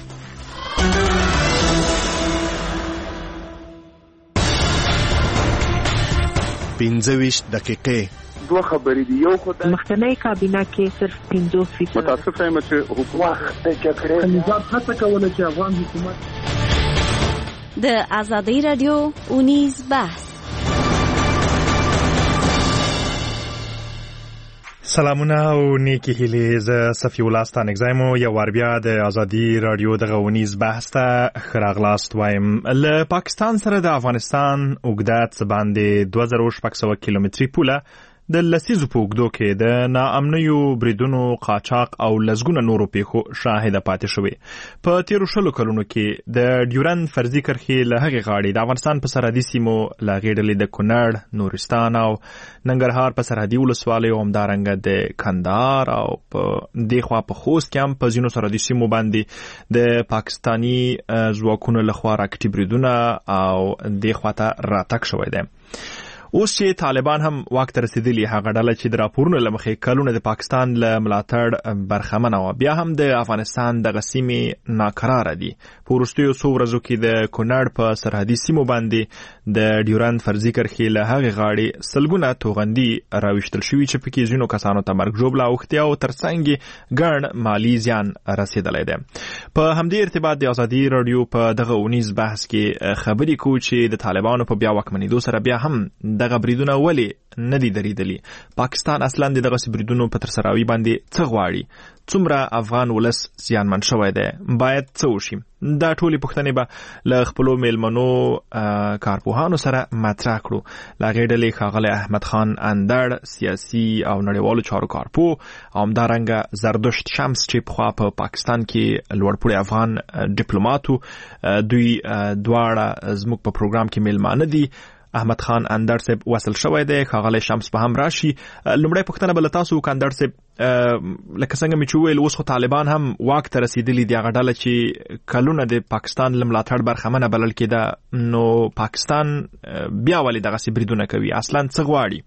25 دقیقې. 2 خبرې دي. یو خو د مخکنی کابینه کې صرف 50% متاسف یم چې حکومت د جګړې نظام هڅه کوله چې افغان حکومت د ازادي رادیو اونیز بحث. سلامونه او نیکی هیلې. زه صفي الله ستانګزایم یو ور بیا د ازادي رادیو د غونیز بحث ته خراغلاست وایم. له پاکستان سره د افغانستان اوږدات باندې 2600 کیلومتري پوله د لسیزو په اوږدو کې د ناامنیو بریدونو قاچاق او لزګونه نورو پیښو شاهده پاتې شوې. په تیرو 20 کلونو کې د ډیورند فرضي کرښې له هغې غاړې د افغانستان په سرحدي سیمو له هغې ډلې د کونړ، نورستان او ننګرهار په سرحدي ولسوالیو همدارنګه د کندهار او په دې خوا په خوست کې هم په ځینو سرحدي سیمو باندې د پاکستاني ځواکونو لخوا راکټي بریدونه او دې خوا ته راتګ شوی دی. اوس چې طالبان هم واک ته رسیدلي، هغه ډله چې د راپورونو له مخې کلونه د پاکستان له ملاتړ برخمنه وه، بیا هم د افغانستان دغه سیمې ناکراره دي. په وروستیو څو ورځو کې د کونړ په سرحدي سیمو باندې د ډیورند فرضي کرښې له هغې غاړې سلګونه توغندي راویشتل شوي چې پکې ځینو کسانو ته مرګ ژوبله اوښتې او تر څنګ یې ګڼ مالي زیان رسېدلی دی. په همدې ارتباط د ازادي راډیو په دغه اونیز بحث کې خبرې کوو چې د طالبانو په بیا واکمنېدو سره بیا هم دغه بریدونه ولې نه دي درېدلي. پاکستان اصلا د دغسې بریدونو په ترسراوي باندې څه غواړي؟ څومره افغان ولس زیانمن شوی دی؟ باید څه وشي؟ دا ټولې پوښتنې به له خپلو میلمنو کارپوهانو سره مطرح کړو. له هغې ډلې ښاغلی احمد خان اندړ، سیاسي او نړیوالو چارو کارپوه، او همدارنګه زردشت شمس چې پخوا په پاکستان کې لوړپوړي افغان ډیپلوماتو. دوی دواړه زموږ په پروګرام کې میلمانه دي. احمد خان اندړ صاحب وصل شوی دی، ښاغلی شمس به هم راشي. لومړی پوښتنه به له تاسو وکړم اندړ صاحب، لکه څنګه مې چې وویل اوس خو طالبان هم واک ته رسېدلي دي، هغه ډله چې کلونه د پاکستان له ملاتړ برخمنه بلل کېده، نو پاکستان بیا ولې دغسې بریدونه کوي؟ اصلا څه غواړي؟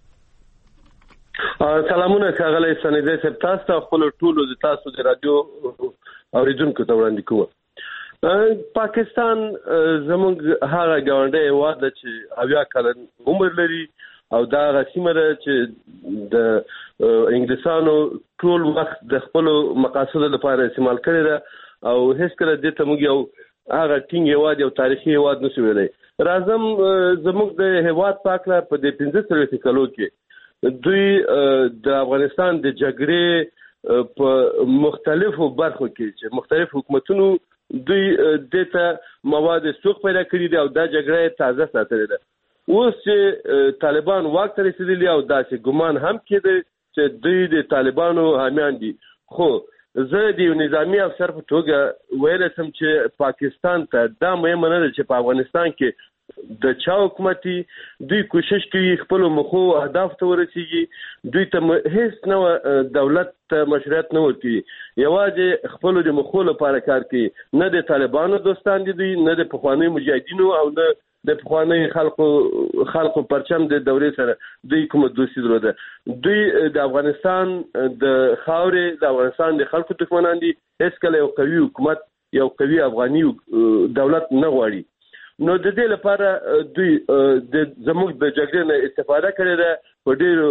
سلامونه ښاغلی سنیزی صاحب، تاسو ته خپلو ټولو د تاسو د راډیو اورېدونکو ته وړاندې کوم. پاکستان زموږ هغه ګاونډی هېواد ده چې 80 کلن عمر لري او دا هغه سیمه ده چې د انګلیسانو ټول وخت د خپلو مقاصدو لپاره استعمال کړې ده او هېڅکله دې ته موږ یو هغه ټینګ هېواد، یو تاریخي هېواد نشو ویلی. راځم زموږ د هېواد په هکله په دې 15 کلو کې دوی د افغانستان د جګړې په مختلفو برخو کې چې مختلف حکومتونو دوی دته مواد سوق پیدا کړی دی او دا جګړه تازه ساتلې ده. اوس چې طالبان واک ته رسیدلي او داسې ګمان هم کېده چې دوی د طالبانو حامیان دي، خو زه د یو نظامی افسر په توګه ویل سم چې پاکستان ته دا مهمه نه ده چې په افغانستان کې د چا حکومتي دوی کوشش کوي خپل مخو اهداف ته ورسیږي دوی ته هیڅ نو دولت ته مشروعیت نه ورکوي یوازې خپل د مخو لپاره کار کوي نه د طالبانو دوستان دي دوی نه د پخواني مجاهدینو او نه د پخواني خلکو پرچم د دورې سره دوی کوم دوستي درلوده دوی د افغانستان د خاورې د افغانستان د خلکو دښمنان دي هیڅ کله یو قوي حکومت یو قوي افغاني دولت نه غواړي نو د دې لپاره دوی د زموږ د جګړې نه استفاده کړې ده په ډېرو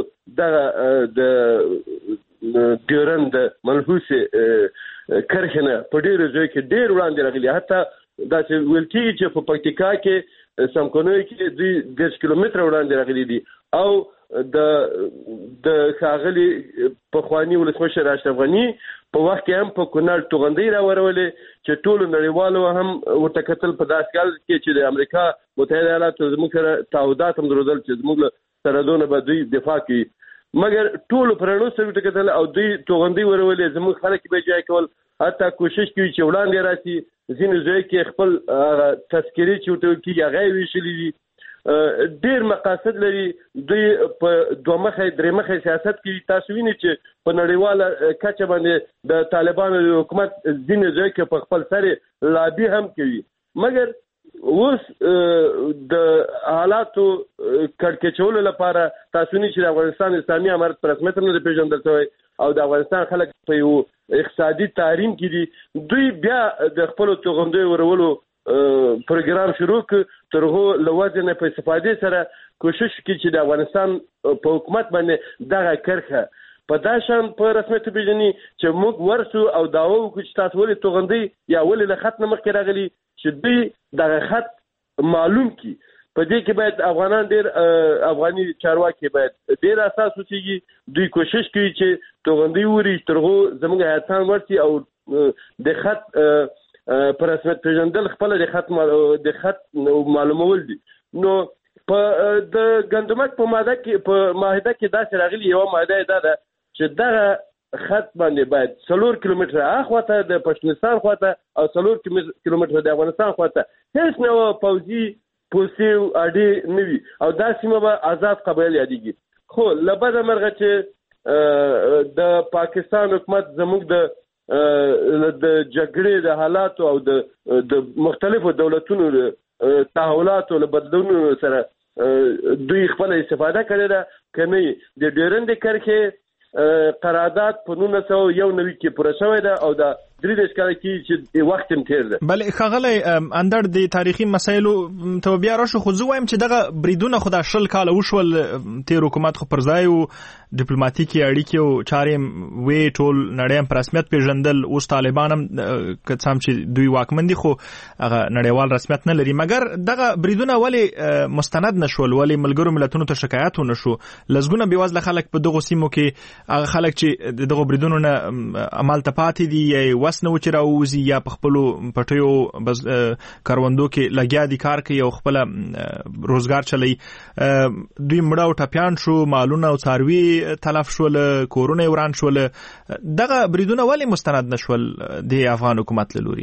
د ډیورند منحوسه کرخنه په ډېرو ځای کې ډېر وړاندې راغلي حتی دا چې ویل کېږي چې په پکتیکا کې سمکونوي کې دوی 10 کیلومتره وړاندې راغلي دي او د ښاغلي پخواني ولسمشر اشرف غني په وخت کې هم په کونړ توغندۍ راورولې چې ټولو نړیوالو هم ورته کتل په داسې کال کې چې د امریکا متحده ایالاتو زموږ سره تعهدات هم درلودل چې زموږ سره دونه به دوی دفاع کوي مګر ټولو پرانو سره ورته کتل او دوی توغندۍ ورولې زموږ خلک به ځای کول حتی کوشش کوي چې وړاندې راسي ځینې ځای کې خپل تذکرې چې ورته کېږي هغه ویشلي دي ډېر مقاصد لري دوی په دوه مخې درې مخې سیاست کوي تاسو وینئ چې په نړیواله کچه باندې د طالبانو د حکومت ځینې ځای کې په خپل سر لابي هم کوي مګر اوس د حالاتو کړکېچولو لپاره تاسو وینئ چې د افغانستان اسلامي امارت په رسمیت نه پیژندل شوی او د افغانستان خلک په یو اقتصادي تحریم کې دي دوی بیا د خپل توغندۍ ورولو پروګرام شروع کړ ترغه لوازم په استفاده سره کوشش کوي چې د افغانستان په حکومت باندې دغه کرخه په داشان په رسمیت پیژني چې موږ ورسو او داوو چې تاسو ولې توغندۍ یا ولې له خط نه مخکې راغلي چې دوی دغه خط معلوم کی په دې کې باید افغانان ډېر افغاني چارواکي باید ډېر اساس وسیږي دوی کوشش کوي چې توغندۍ وری ترغه زموږ هیاتان ورتي او د خط پر رسمیت پیژندل خپل د خط معلومول دي نو په د ګندمک په ماده کې داسې راغلي یو ماده ده چې دغه خط باندې باید 3 کیلومتره اخواته د پښتونستان خواته او 3 کیلومتره د افغانستان خواته هیڅ نو پوځي پوسیو اډي نوي او دا سیمه به آزاد قبایل یادېږي خو لبده مرغه چې د پاکستان حکومت زموږ د جګړې د حالاتو او د مختلفو دولتونو تحولاتو له بدلونونو سره دوی خپل استفاده کړې ده کني د ډیورند کرښې قرارداد په 1991 کې پوره شوی ده او د 3 کال کې چې وخت هم تیر ده بل خغلی اندر د تاریخي مسایلو ته بیا راشو خو زه وایم چې دغه بریدونه خو د 10 کال وشول تیر حکومت خو پر ځای او ډیپلوماټیکي اړیکې او چارې وی ټول نړۍ په رسمیت پیژندل اوس طالبان هم کڅام چې دوی واکمن دي خو هغه نړیوال رسمیت نه لري مګر دغه بریدونه ولی مستند نشول ولی ملګرو ملتونو ته شکایت ونشو لزګونه بیوازله خلک په دغه سیمو کې هغه خلک چې دغه بریدونو نه عمل ته پاتې دي یا وسنه چې راوځي یا په خپل پټیو کاروندو کې لګیا دي کار کوي او خپل روزګار چلي دوی مړه او ټپيان شو مالونه او څاروي تلف شول کورونه وران شول دغه بریدونه ولی مستند نشول د افغان حکومت لوري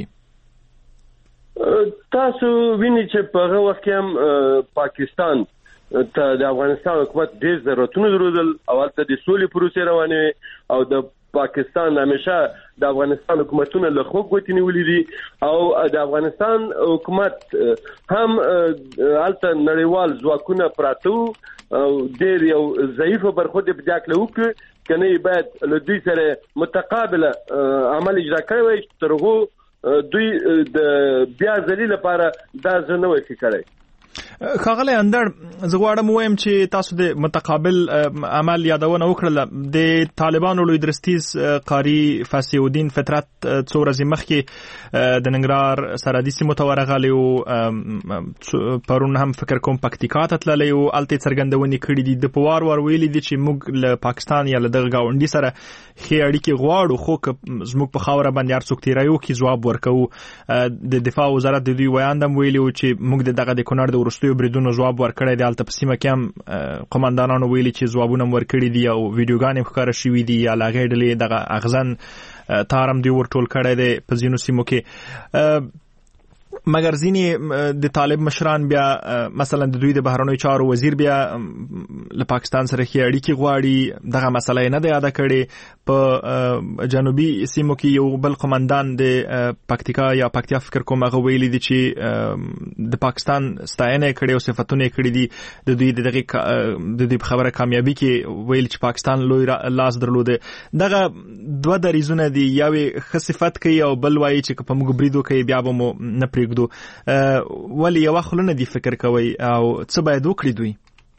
تاسو وینئ چې په هغه وخت کې هم پاکستان ته د افغانستان حکومت ډېر ضرورتونه درلودل او هلته د سولې پروسې روانې او د پاکستان همیشه د افغانستان حکومتونه له خو ګوتې نیولې دي او د افغانستان حکومت هم هلته نړیوال ځواکونه پراته او ډېر یو ضعیفه برخورد په دې اړه وکړي کنه باید له دوی سره متقابله عمل اجرا کوي ترغه دوی د بیا ځلی لپاره دا ځنه وکړي کړي خغلی اندر زه غواړم وایم چې تاسو د متقابل عمل یادونه وکړه د طالبانو لوی درستیز قاری فاسي الدین فطرت څو ورځې مخکې د ننګرهار سرحدي سیمو ته ورغلی او پرون هم فکر کوم پکتیکا ته تللی او هلته څرګندونې کړي دي د په وار ویلي دي چې موږ له پاکستان یا له دغه ګاونډي سره ښې اړیکې غواړو خو زموږ په خاوره باندې هر څوک تیریو کې ځواب ورکوو د دفاع وزارت د دوی ویاند هم ویلي و چې موږ دغه د کونړ د ورستیو بریدونو جواب ورکړی دی. هلته په سیمه کې هم قومندانانو ویلي چې ځوابونه ورکړي دي او ویډیوګانې ښکاره شوي دي یا لاغې ډلې دغه اغزن تارم دی ورټول کړی دی په ځینو سیمو کې. مګر ځینې د طالب مشران بیا مثلا د دوی د بهرنیو چارو وزیر بیا له پاکستان سره ښې اړیکې غواړي. دغه مسله یې نه ده یاده کړې. په جنوبي سیمو کې یو بل قمندان د پکتیکا یا پکتیا فکر کوم هغه ویلي دي چې د پاکستان ستاینه یې کړې او صفتونه یې کړي دي. د دوی د دغه خبره کامیابی کې ویل چې پاکستان لوی لاس درلوده. دغه دوه دریزونه دي، یو ښه صفت کوي او بل وایي چې په موږ بریدو کوي بیا به مو نه پرېږدو. ولی یو خلونه دی فکر کوي او څه باید وکړي دوی؟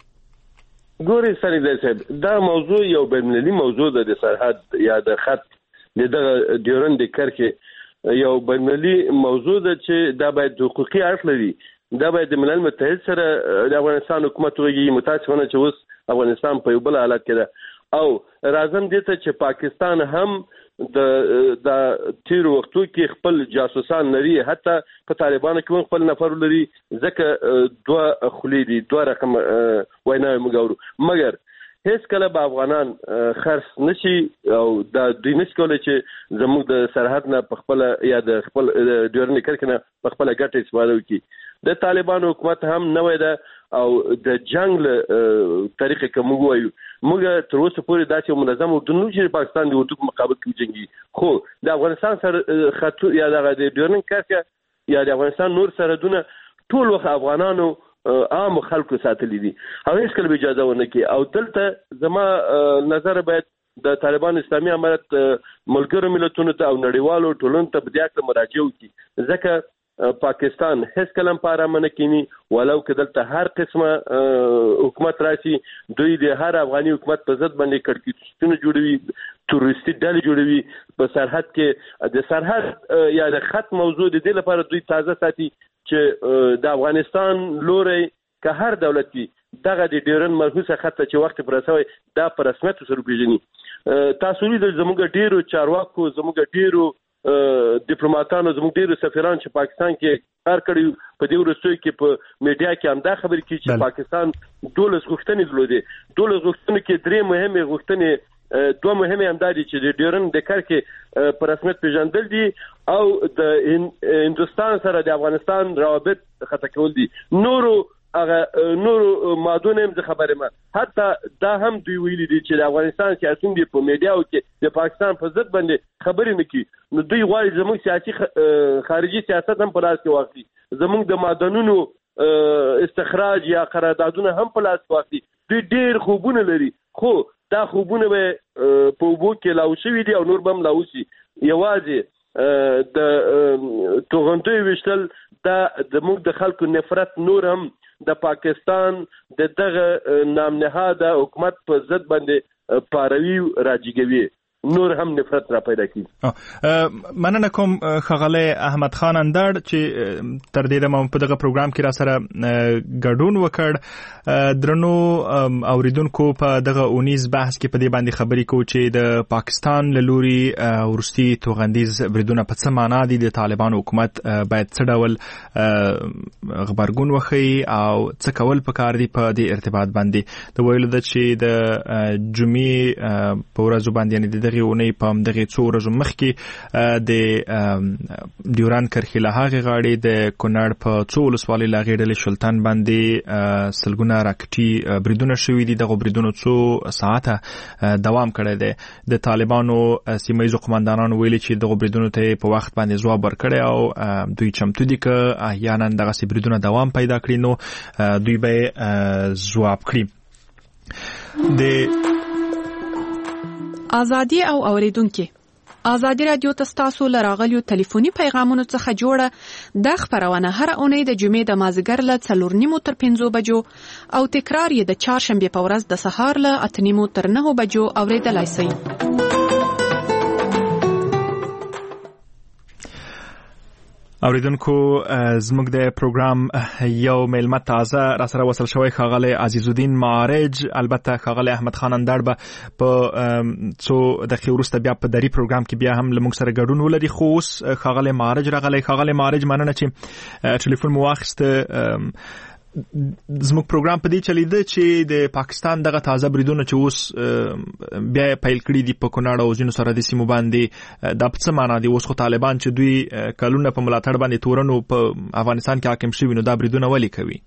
ګوري سریدای صاحب، دا موضوع یو بین‌المللي موضوع ده. د سرحد یا د خط دغه ډیورند کرښې یو بین‌المللي موضوع ده چې دا باید حقوقي اړخ لري. دا باید د ملل متحد سره د افغانستان حکومت وږي. متاسفانه چې اوس افغانستان په یو بل حالت کې ده او راځم دې ته چې پاکستان هم د تیر وختو کې خپل جاسوسان لري، حتی په طالبانو کې خپل نفر لري. ځکه دوه خولې دي، دوه رقم ویناوې موږ اورو. مګر هیڅ کله به افغانان خرڅ نشي او د دوی نشي کولی چې زموږ د سرحد نه په خپل یا د خپل ډیورند کرښې نه په خپل ګټه استفاده وکړي. د طالبانو حکومت هم نوې ده او د جنگ له طریقې کې موږ وایو موږ تر اوسه پورې داسې منظم اردن نو چې پاکستان د اردو په مقابل کې جنگي. خو د افغانستان سره خطو یا د ډیورند کرښې یا د افغانستان نور سرحدونه ټول وخت افغانانو عام خلکو ساتلي دي او هیڅ کله اجازه ونه کوي. او دلته زما نظر باید د طالبان اسلامي امارت ملګرو ملتونو ته او نړیوالو ټولنو ته بیا ته مراجعه وکړي، ځکه پاکستان هیڅ کله په آرامه نه کینی. ولو که دلته هر قسمه حکومت راشي، دوی د هر افغاني حکومت په ضد باندې کړکېچونه جوړوي، تروریستي ډلې جوړوي. په سرحد کې د سرحد یا د خط موضوع د دې لپاره دوی تازه ساتي چې د افغانستان لوري که هر دولت وي دغه د ډیورند مرخصه خط چې وخت پر رسوي دا پر رسمیت سره پیژني. تاسو لري زموږ ډیرو چارواکو، زموږ ډیرو ډیپلوماټانو، زموږ ډیرو سفیران چې پاکستان کې کار کړی په دې ورستوي کې په میډیا کې هم دا خبرې کوي چې پاکستان 12 غوښتنې درلودې. 12 غوښتنې کې درې مهمه غوښتنې، دوه مهمه هم دي چې د ډیورند د کرښې پر رسمیت پیژندل دي او د هندستان سره د افغانستان روابط خطا کول دي. نورو مادونه هم خبره ما حتی دا هم دوی ویلي دي چې د افغانستان سیاسيون دی په میډیاو کې د پاکستان په ضد باندې خبرې نه کوي. نو دوی غواړي زموږ سیاسي خارجي سیاست هم په لاس کې واخلي، زموږ د معدنونو استخراج یا قراردادونه هم په لاس واخلي. دوی ډېر خوبونه لري، خو دا خوبونه به په اوبو کې لاو شوي دي او نور به هم لاو شي. یوازې د توغندوی وشتل دا زموږ د خلکو نفرت نور هم د پاکستان د دغه نام نهاده حکومت په ضد باندې پاروي راجګوي، نور هم نفرت را پیدا کی. مننه کوم ښاغلی احمد خان اندړ چې تر دې دمه په دغه پروګرام کې را سره ګډون وکړ. درنو اوریدونکو په دغه اونیز بحث کې په دې باندې خبرې کوو چې د پاکستان له لوري وروستي توغندیز بریدونه په څه معنا دي، د طالبانو حکومت باید څه ډول غبرګون وښیي او څه کول پکار دي په دې ارتباط باندې. د ویلو ده چې د جمعې په ورځو باندې یعنې دغه اونۍ په دغه څو ورځو مخکې د ډیورند کرښې له هغې غاړې د کونړ په څو ولسوالۍ له هغې ډلې شلتن باندې سلګونه راکټي بریدونه شوي دي. دغه بریدونو څو ساعته دوام کړی دی. د طالبانو سیمه ییزو قمندانانو ویلي چې دغه بریدونو ته په وخت باندې ځواب ورکړی او دوی چمتو دي که احیانا دغسې بریدونه دوام پیدا کړي نو دوی به ځواب کړي. د ازادي او اوریدونکو ازادي رادیو تاسو لراغلیو ټلیفوني پیغامونو څخه جوړه د خبرونه هر اونۍ د جمعې د مازیګر له 4:30 تر 5 بجو او تکرار یې د چهارشنبه په ورځ د سهار له 8:30 تر 9 بجو اوریدلای شئ. اوریدونکو زموږ د پروګرام یو میلمه تازه را سره وصل شوی ښاغلی عزیزالدین معارج. البته ښاغلی احمد خان اندړ به په څو دقیقې وروسته بیا په دري پروګرام کې بیا هم له موږ سره ګډون ولري، خو اوس ښاغلی معارج راغلی. ښاغلی معارج مننه چې ټلیفون مو واخیسته. زموږ پروګرام په دې چلیده چې د پاکستان دغه تازه بریدونه چې اوس بیا پیل کړي دي په کونړ او ځینو سرحدي سیمو باندې دا په څه معنا دی؟ اوس خو طالبان چې دوی کلونه په ملاتړ باندې تورنو په افغانستان کې حاکم شوي، نو دا بریدونه ولې کوي؟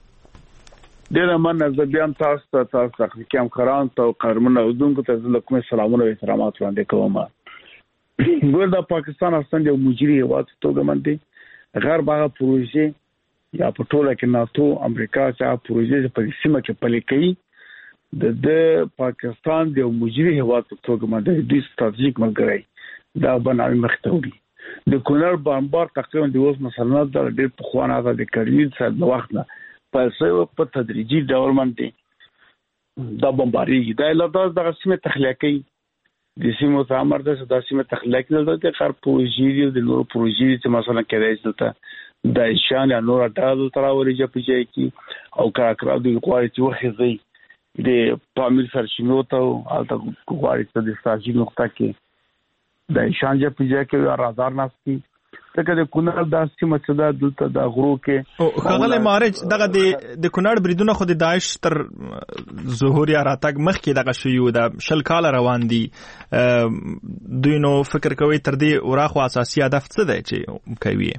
ډېره مننه. زه بیا هم تاسو تحقیقي همکارانو ته او قهرمانو اودونکو ته زه له کومې سلامونه او احترامات وړاندې کوم. ګور د پاکستان اصلا یو مجري هیواد توګه باندې غرب هغه پروژې یا په ټوله کې ناتو امریکا چې پروژې په سیمه کې پلي کوي د پاکستان د مجري هیواد په توګه باندې د ستراتیژیک ملګری دا باندې مخته وړي. د کونړ بمبار تقریبا د اوس مثلا د ډېر په خوانه د کړي سره د وخت نه په تدریجي ډول باندې دا بمباري دا لداز د سیمه تخلیقي د سیمو تعمیر د سیمه تخلیقي د خر پروژې د نور پروژې چې مثلا کېدای شي د شان یا نور اټاز تراوري چې کی او کراکرا د غواړي چې وخزي د پامیر سرچینو ته او د غواړي چې د ستاسو نقطه کې د شان چې کې رادار ناسي څنګه د کونړ د سیمه چې د دلته د غرو کې او خغل مارج دغه د کونړ بریدونه خو د داعش تر ظهور یا راتګ مخکې دغه شیو د شل کال روان دي. دوی نو فکر کوي تر دې اوراخو اساسي هدف څه دی چې کوي؟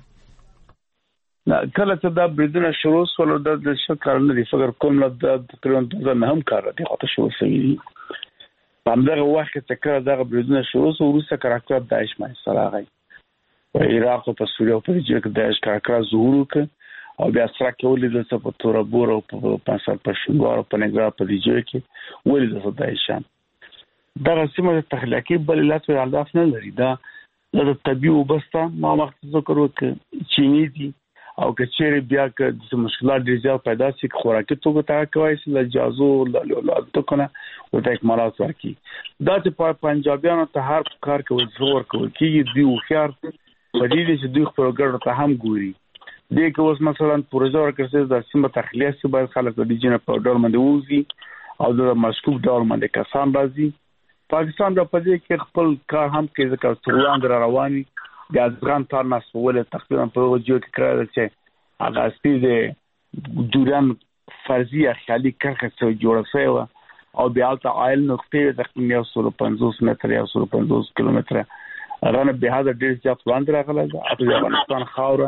کله چې دا بریدونه شروع شول د شکر نه دی فکر کوم د تقریبا نه هم کار دی خاطر شروع شوی په همدغه وخت چې کله دا بریدونه شروع شو روسه کراکټ داعش مې سره راغی په عراق او په سوریه او په جګ د داعش کراکټ ظهور وکړ او بیا سره کې ولې د په تورابور او په پنځه په شنوار په نګرا په دې کې ولې د داعشان دا سیمه تخلیقي بل لاس په اهداف نه لري. دا د طبيعي وبسته ما مختص ذکر وکړ چینی دي او کچېری بیا که د مشکلات ډیر زیات پیدا شي خوراکي توګه تا کوي چې د جازو له کنه او د اکمالات ورکی دا چې پنجابیانو ته هر کار کوي زور کوي کیږي دی او خيار په دې چې دوی خپل ګرځ ته هم ګوري دې کې اوس مثلا پروژه ورکړي د سیمه تخلیه سي باید خلک د ډیجن په ډول باندې ووزي او د مشکوک ډول باندې کسان راځي. پاکستان د پدې کې خپل کار هم کوي ځکه څوان رواني د افغان تارناس ولې تقریبا په وجو کې کړل چې هغه سپیډ دوران فرضي خیالي کرخه څو جوړه شوی او بیا ته آیل نقطې تقریبا 150 متر یا 150 کیلومتر رانه به دا ډیر ځات وړاندې راغله د افغانستان خاوره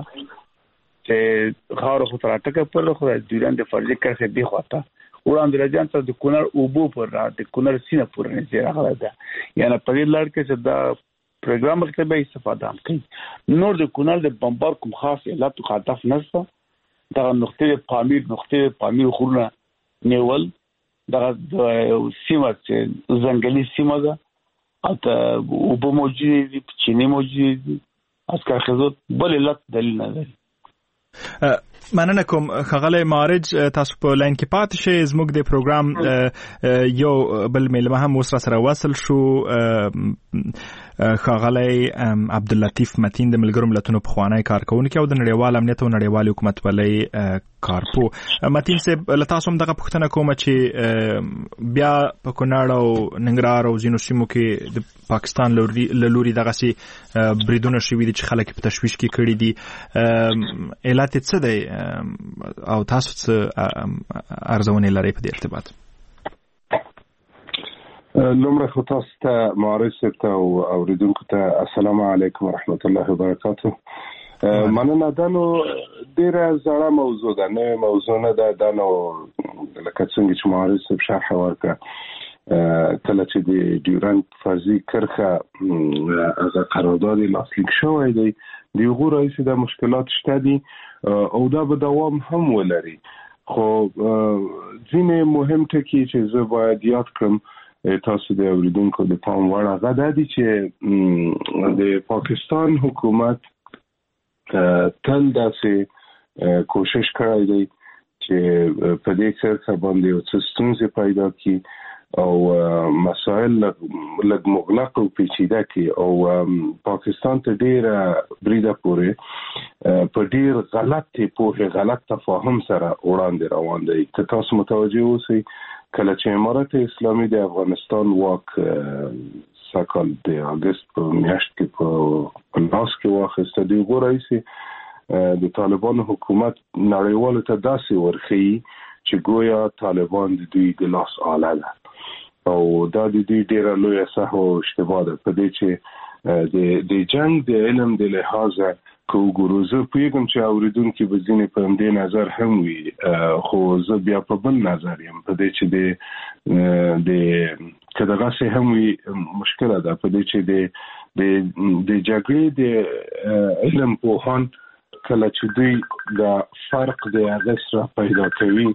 چې خاوره خو تراټکه پر خو د دوران د فرضي کرخه دی خواته وړاندې راځي ته د کونړ اوبو پر را د کونړ سینه پر نه راغله دا یعنی په دې لړ کې چې دا پروګرام کې به استفاده هم کوي. نور د کونړ د بمبار کوم خاص علت او هدف نشته. دا نقطې پامیر خورونه نیول دا سیمه چې ځنګلي سیمه ده او اوبه موجود دي چینه موجود دي اسکر خزوت بل علت دلیل نه لري. مننه کوم خغله مارج تاسو په لاین کې پات شئ زموږ د پروګرام یو بل ملما هم سره وصل شو خغله عبداللطیف متین د ملګرو ملتونو په خوانی کارکونکو او د نړیوال امنیت او نړیوال حکومت ولې کارپو متین سه لتاسو هم دغه پښتنه کوم چې بیا په کونړ او ننګرهار او ځینو سیمو کې د پاکستان لوري دغه سي بریدونه شوي دي چې خلک په تشویش کې کړي دي علت څه دی او تاسو څه ارزونه لري په دې ارتباط؟ لومړی خو تاسو ته معارض ته او اوریدونکو ته السلام علیکم ورحمت الله وبرکاته. مننه دا نو ډیره زړه موضوع ده نه موضوع نه ده دا نو لکه څنګه چې معارض په شرح ورکړه کله چې د ډیورنډ فرضي کرخه از قرارداد لاسلیک شوی دی د یو رئیس د مشکلات شته دي او دا به دوام هم ولري. خو ځینې مهم ټکي چې زه باید یاد کړم تاسو د اوریدونکو د پام وړ هغه د دي چې د پاکستان حکومت تل داسې کوشش کړی دی چې په دې کرښه باندې یو څه ستونزې پیدا کړي او مسائل لږ مغلق او پیچیده کړي او پاکستان ته ډېره بریده پورې په ډېر غلط تفاهم سره وړاندې روان دی. که تاسو متوجه اوسئ کله چې امارت اسلامي د افغانستان واک ساکال د اگست په میاشت کې په لاس کې واخیسته دی رئیس د طالبانو حکومت نړیوالو ته داسې ورخي چې ګویا طالبان د دوی د لاس آله ده او دا د دوی ډیره لویه سهو او اشتباه ده په دې چې د جنگ د علم د لحاظه کو ګروزه پیغام چې اوریدونکو به ځینې په دې نظر هم وي خو زه بیا په بل نظر یم په دې چې د کداغه سه هم مشکله ده په دې چې د جګړې د علم په هان کله چې دوی د فرق د اغسر پیدا کوي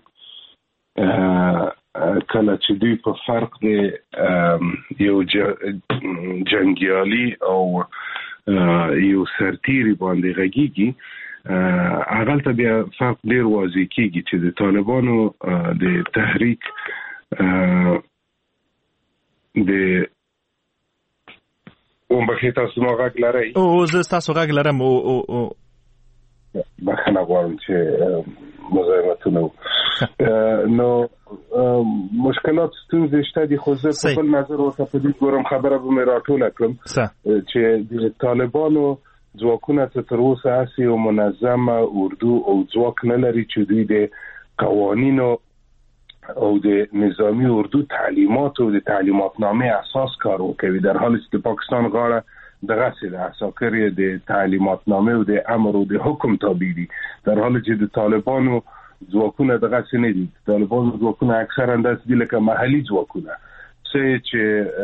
کله چې دوی په فرق د یو جنگیالي او یو سرتیری باندې غږیږي هغه ته بیا فرق ډیر واضح کیږي چې د طالبانو د تحریک د ومبخې تاسو ما غږ لرئ او زه تاسو غږ لرم او بخښنه غواړم چې مزاحمتونه نو مشکلات ستونزې شته دي خو زه په خپل نظر ورته په دې ګورم خبره به مې راټوله کړم چې د طالبانو ځواکونه تر اوسه هسې یو منظمه اردو او ځواک نه لري چې دوی د قوانینو او د نظامی اردو تعلیمات او د تعلیماتنامه اساس کار کوي در حالی چې د پاکستان غاړه دغه څه د اساکر د تعلیماتنامه او د امر او د حکم تابع دي در حالی چې د طالبانو ځواکونه دغه څه نه دي طالبانو ځواکونه اکثرا داسې دي لکه محلي ځواکونه چې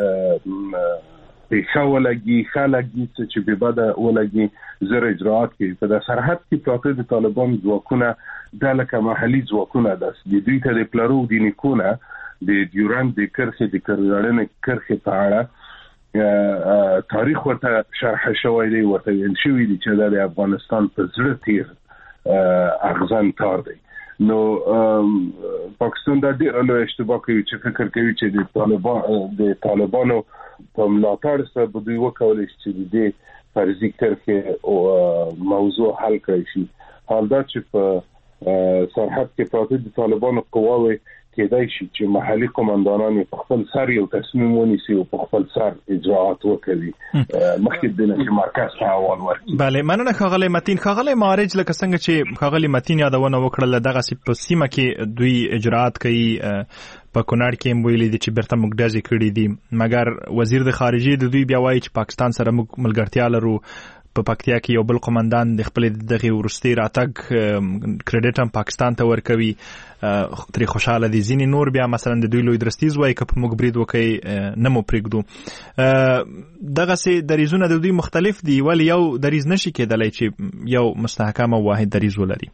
په خولګي چې به بعد ولګي زر اجرات کوي په سرحد کې پراته د طالبان ځواکونه د لکه محلي ځواکونه داس د دوی ته د پلارو د نیکونه د ډیورند د کرخې د کړهړنې کرخې په اړه تاریخ ورته شرح شوی دی ورته ویل شوی دی چې د افغانستان په زړه تیر اغزن تار دی نو پاکستان د ډېر لوی اشتباه کوي چې فکر کوي چې د طالبانو په ملاتړ سره به دوی وکولای شي چې د فرضي کرخې او موضوع حل کړي شي حال دا چې په سرحد کې پراته د طالبانو قواوې کېدای شي چې محلي قومندانان په خپل سر یو تصمیم ونیسي او په خپل سر اجراءات وکړي مخکې د نشي مرکز ته اول ورکړي. بله مننه ښاغلی متین. ښاغلی معارج لکه څنګه چې ښاغلی متین یادونه وکړه دغه په سیمه کې دوی اجراءات کوي په کونړ کې هم ویلي دي چې بیرته موږ ډزې کړي دي مګر وزیر د خارجه د دوی بیا وایي چې پاکستان سره موږ ملګرتیا لرو په پکتیا کې یو بل قومندان د خپل دغه ورستي راتګ کریډټ هم پاکستان ته ورکوي تری خوشاله دي ځینې نور بیا مثلا د دوی لوی درستیز وایي که په موږ برید وکړي نه مو پرېږدو دغه سي دریزونه د دوی مختلف دي ولی یو دریز نشي کېدلی چې یو مستحکم او واحد دریز ولري.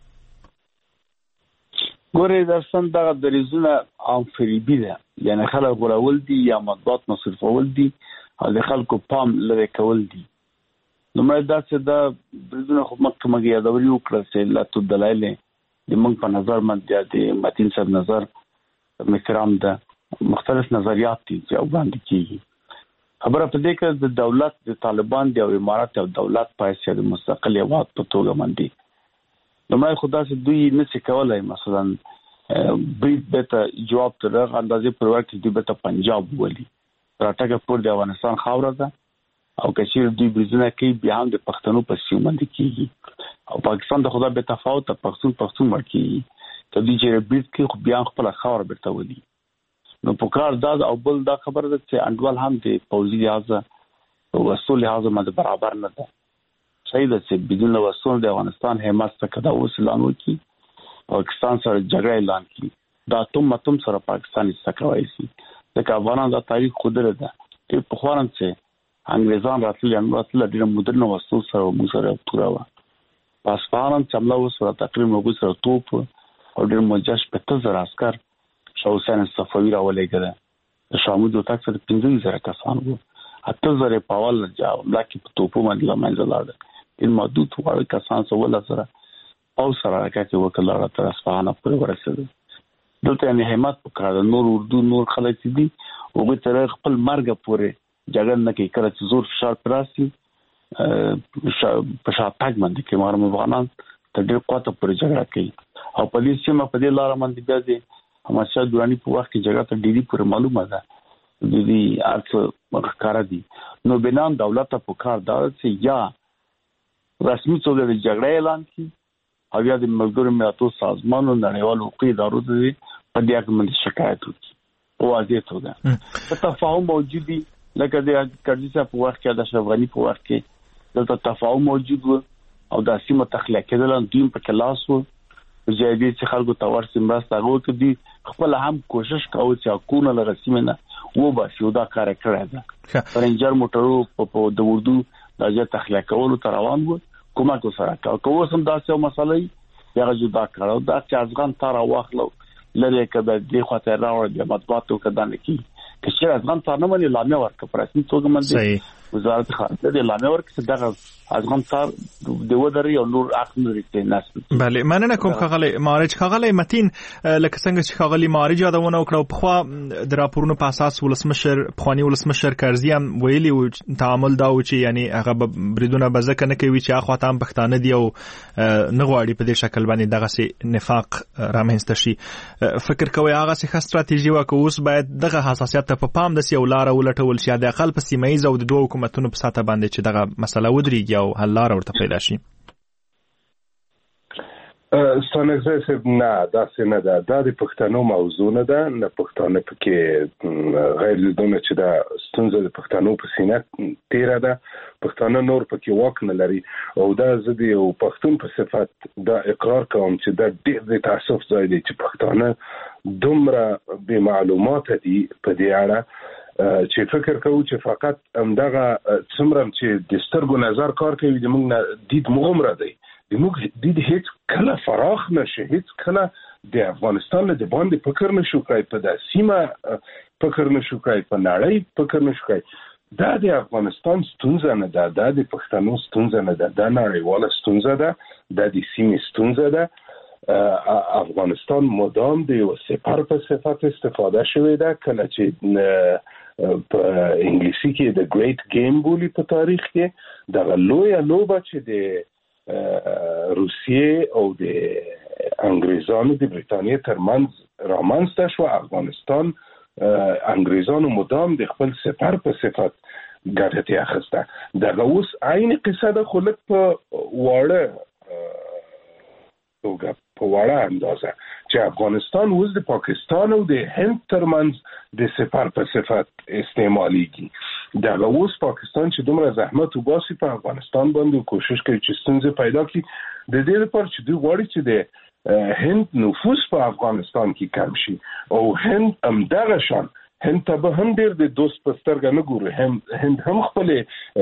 ګورې درسن دغه دریزونه عام فریبي ده یعنی خلک غولول دي یا مطبوعات مصرفول دي او د خلکو پام لري کول دي. نو مې دا چې دا بریدونه خو مکه یادوري وکړه چې لا تو دلایل د موږ په نظر باندې د متین صاحب نظر محترم ده مختلف نظریات دي چې وړاندې کیږي. خبره په دې کې د دولت د طالبان د امارات او دولت پایسه د مستقل هیواد په توګه باندې نو مې خدا چې دوی نشي کولای مثلا برید به ته جواب تر اندازې پر وخت دی به ته پنجاب ولي راټکه پور د افغانستان خاوره ده او کشیر دوی بریزونه کوي بیا هم د پښتنو په سیمه باندې کیږي او پاکستان د خدا به تفاوت پښتون ورکی ته دي چې برید کې خو بیا خپل خاور برته ولي نو په کار دا او بل دا خبره ده چې انډوال هم د پوزي لحاظ او اصول لحاظ باندې برابر نه ده صحیح ده چې بدون وسول د افغانستان همت څخه دا وسلانو کی پاکستان سره جګړه اعلان کی دا تم سره پاکستان استکوي سي د افغانان د تاریخ قدرت ده چې په خوانم چې انګريزان راتلل ډېر مدرن وسو سره موږ سره توروا پاسپانان چې عمله وسره تقریبا موږ سره توپ او ډېر مجاش 50,000 عسكر شاوسان صفوي راولېګل شامل د تاک سره 15,000 کسان وو 8,000 پاول جاو لکه په توپو باندې لمنځه لاړ ان محدود وړ کسان سره سره او سره راکټ وکړل تر اصفهان پورې ورسېد دلته نه همت وکړ نور اردو نور خلک دي او به تر خپل مرګ پورې جګړه نه کوي کله چې زور فشار پراسي په شاتګ باندې کې مارم افغانان ته ډېر قوت پورې جګړه کوي او په دې سیمه په دې لار باندې بیا دي هماشه دوراني په وخت کې جګړه ته ډېری پورې معلومه ده د دې ارڅ مخکاره دي نو بنان دولت په کار دا چې یا رسمي توګه د جګړې اعلان کړي او یا د ملګرو ملتونو سازمانونو نړیوالو حقوقي ادارو ته په دې اړه باندې شکایت وکړي او واضح توګه په تفاهم موجود دي لکه د کډیسا په وخت کې د اشرف غنی په وخت کې د تفاهم موجود و او د سیمه تخلیه کېدل دوی په کلاس وو جدي چې خلکو ته ورسې مرسته غوښتي دي خپل هم کوشش کاوه چې حکومت له رسمي نه و باسي دا کار کړی دا رنجر موټرو په د اردو د ځای تخلیه کولو تر روان وو کومه کو سره کوو سم داسې مسلې یا جدا کړو دا چې افغان تر واخلو لری کده د خاطر راوړ د مطبوعاتو کده نه کی چې افغان تر نه مني لامه ورک پر رسمي توګه باندې وزارت خارجه د لامه ورک چې دغه افغان تر د ودري او نور اخن لري ناس بله مننه کوم خغلی مارج خغلی متین لکه څنګه چې خغلی مارج یادونه وکړو په خوا د راپورونو په اساس ولسمشر خواني ولسمشر کرزي هم ویلي او تعامل دا و چې یعنی هغه بریدونه بزکه نه کوي چې اخوا ته هم پښتانه دی او نه غواړي په دې شکل باندې دغه سي نفاق رامنځته شي فکر کوي هغه سي ښه ستراتیژي وکړو اوس باید دغه حساسیت په پام د سی ولاره ولټول شي د اقل په سیمایي او د دوه حکومتونو په ساته باندې چې دغه مسله ودرېږي او حل لاره ورته پیدا شي ستانه نه داسې نه ده دا د پښتنو موضوع نه ده نه پښتانه پکې غیر لیدونه چې دا ستونزه د پښتنو په سینه تیره ده پښتانه نور پکې واک نه لري او دا زه د یو پښتون په صفت دا اقرار کوم چې دا ډېر د تاسف ځای دی چې پښتانه دومره بې معلومات دي په دې اړه چې فکر کوو چې فقط همدغه څومره چې د سترګو نظر کار کوي د موږ دید مغمره دی د موږ دید هیڅ کله فراخ نشي هیڅ کله د افغانستان له باندې فکر نشو کوي په د سیمه فکر نشو کوي په نړۍ فکر نشو کوي دا د افغانستان ستونزه نه ده دا د پښتنو ستونزه نه ده دا نړیواله ستونزه ده د سیمې ستونزه ده افغانستان مدام د یو سپر په صفت استفاده شوی ده کله چې په انګلیسي کې د ګریټ گیم بولی په تاریخ کې د لوی لوبه چې د روسیې او د انګریزانو د بریتانیې ترمنځ رامنځته شو افغانستان انګریزانو مدام د خپل سپر په صفت ګټه اخیسته دغه اوس عین قصه ده خو لږ په واړه توګه په واړه اندازه چې افغانستان اوس د پاکستان او د هند ترمنځ د سپر په صفت استعماليږي دغه اوس پاکستان چې دومره زحمت وباسي په افغانستان باندې کوشش کوي چې ستونزې پیدا کړي د دې لپاره چې دوی غواړي چې د هند نفوذ په افغانستان کې کم شي او هند هم دغه شان هند ته به هم ډېر د دوست په سترګه نه ګوري هند هم خپل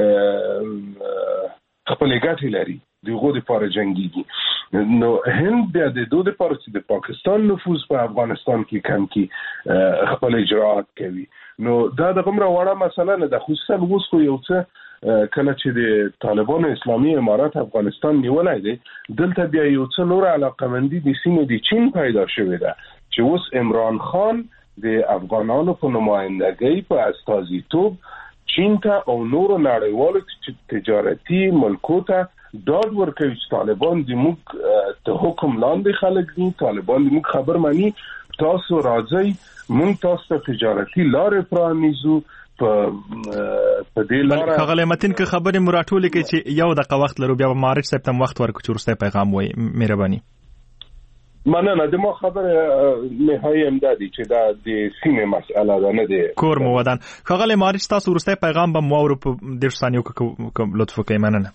ګټې لري دغه لپاره جنگيږي نو هند د دوه لپاره چې د پاکستان نفوذ په افغانستان کې کم کی خپل اجراءات کوي نو دا د کومه وړه مسله نه ده خصوصا اوس خو یو څه کله چې د طالبانو اسلامي امارات افغانستان نیولای دي دلته بیا یو څه نور علاقمندي د سیمې د چین پیدا شوې ده چې اوس عمران خان د افغانانو په نمائندګۍ په استازیتوب چین ته او نور نړیوالو تجارتي ملکو ته داد ورکوي چې طالبان د موږ ته حکم لاندې خلک دي طالبان د موږ خبر مانی تاسو راځي موږ تاسو ته تجارتي لارې پرانیزو په دې لاره خغلی متین که خبرې مراتولې کې چې یو دغه وخت لرو بیا به مارچ سپتم وخت ورکو چې ورسته پیغام وای مهرباني مننه د ما خبره نهایی امدادي چې دا د سیمه مسأله ده نه دی کور مو ودان خغلی مارچ تاسو ورسته پیغام به مو ورو په 10 ثانیو کې لطف وکړئ مننه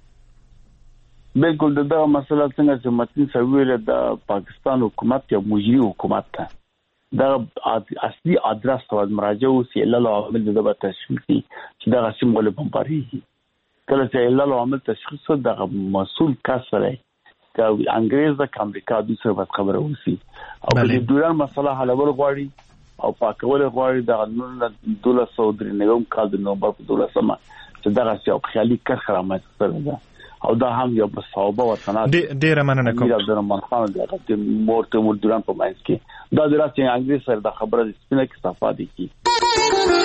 بالکل دا مسله څنګه چې متن سویل د پاکستان حکومت یو مجری حکومت ده دا اصلي ادرس او مراجعه او سیلل عامل د تشخیصي چې دا غسیم غل بمباري کله چې سیلل عامل تشخیص د مسؤل کس سره دا انګريز د امریکا د سره خبره وسی او د دوران مسله حلول غواړي او پاکول غواړي د 1293 کال د نومبر په 12 چې دا غسي او خیالي کرخه رامنځته ده او دا هم یو صحابه وطنات ډېر مننه کوم د رحمان خان د مورته مدران په ماینس کې دا دراسته انګلیس سره د خبره سپینه کې استفاده کی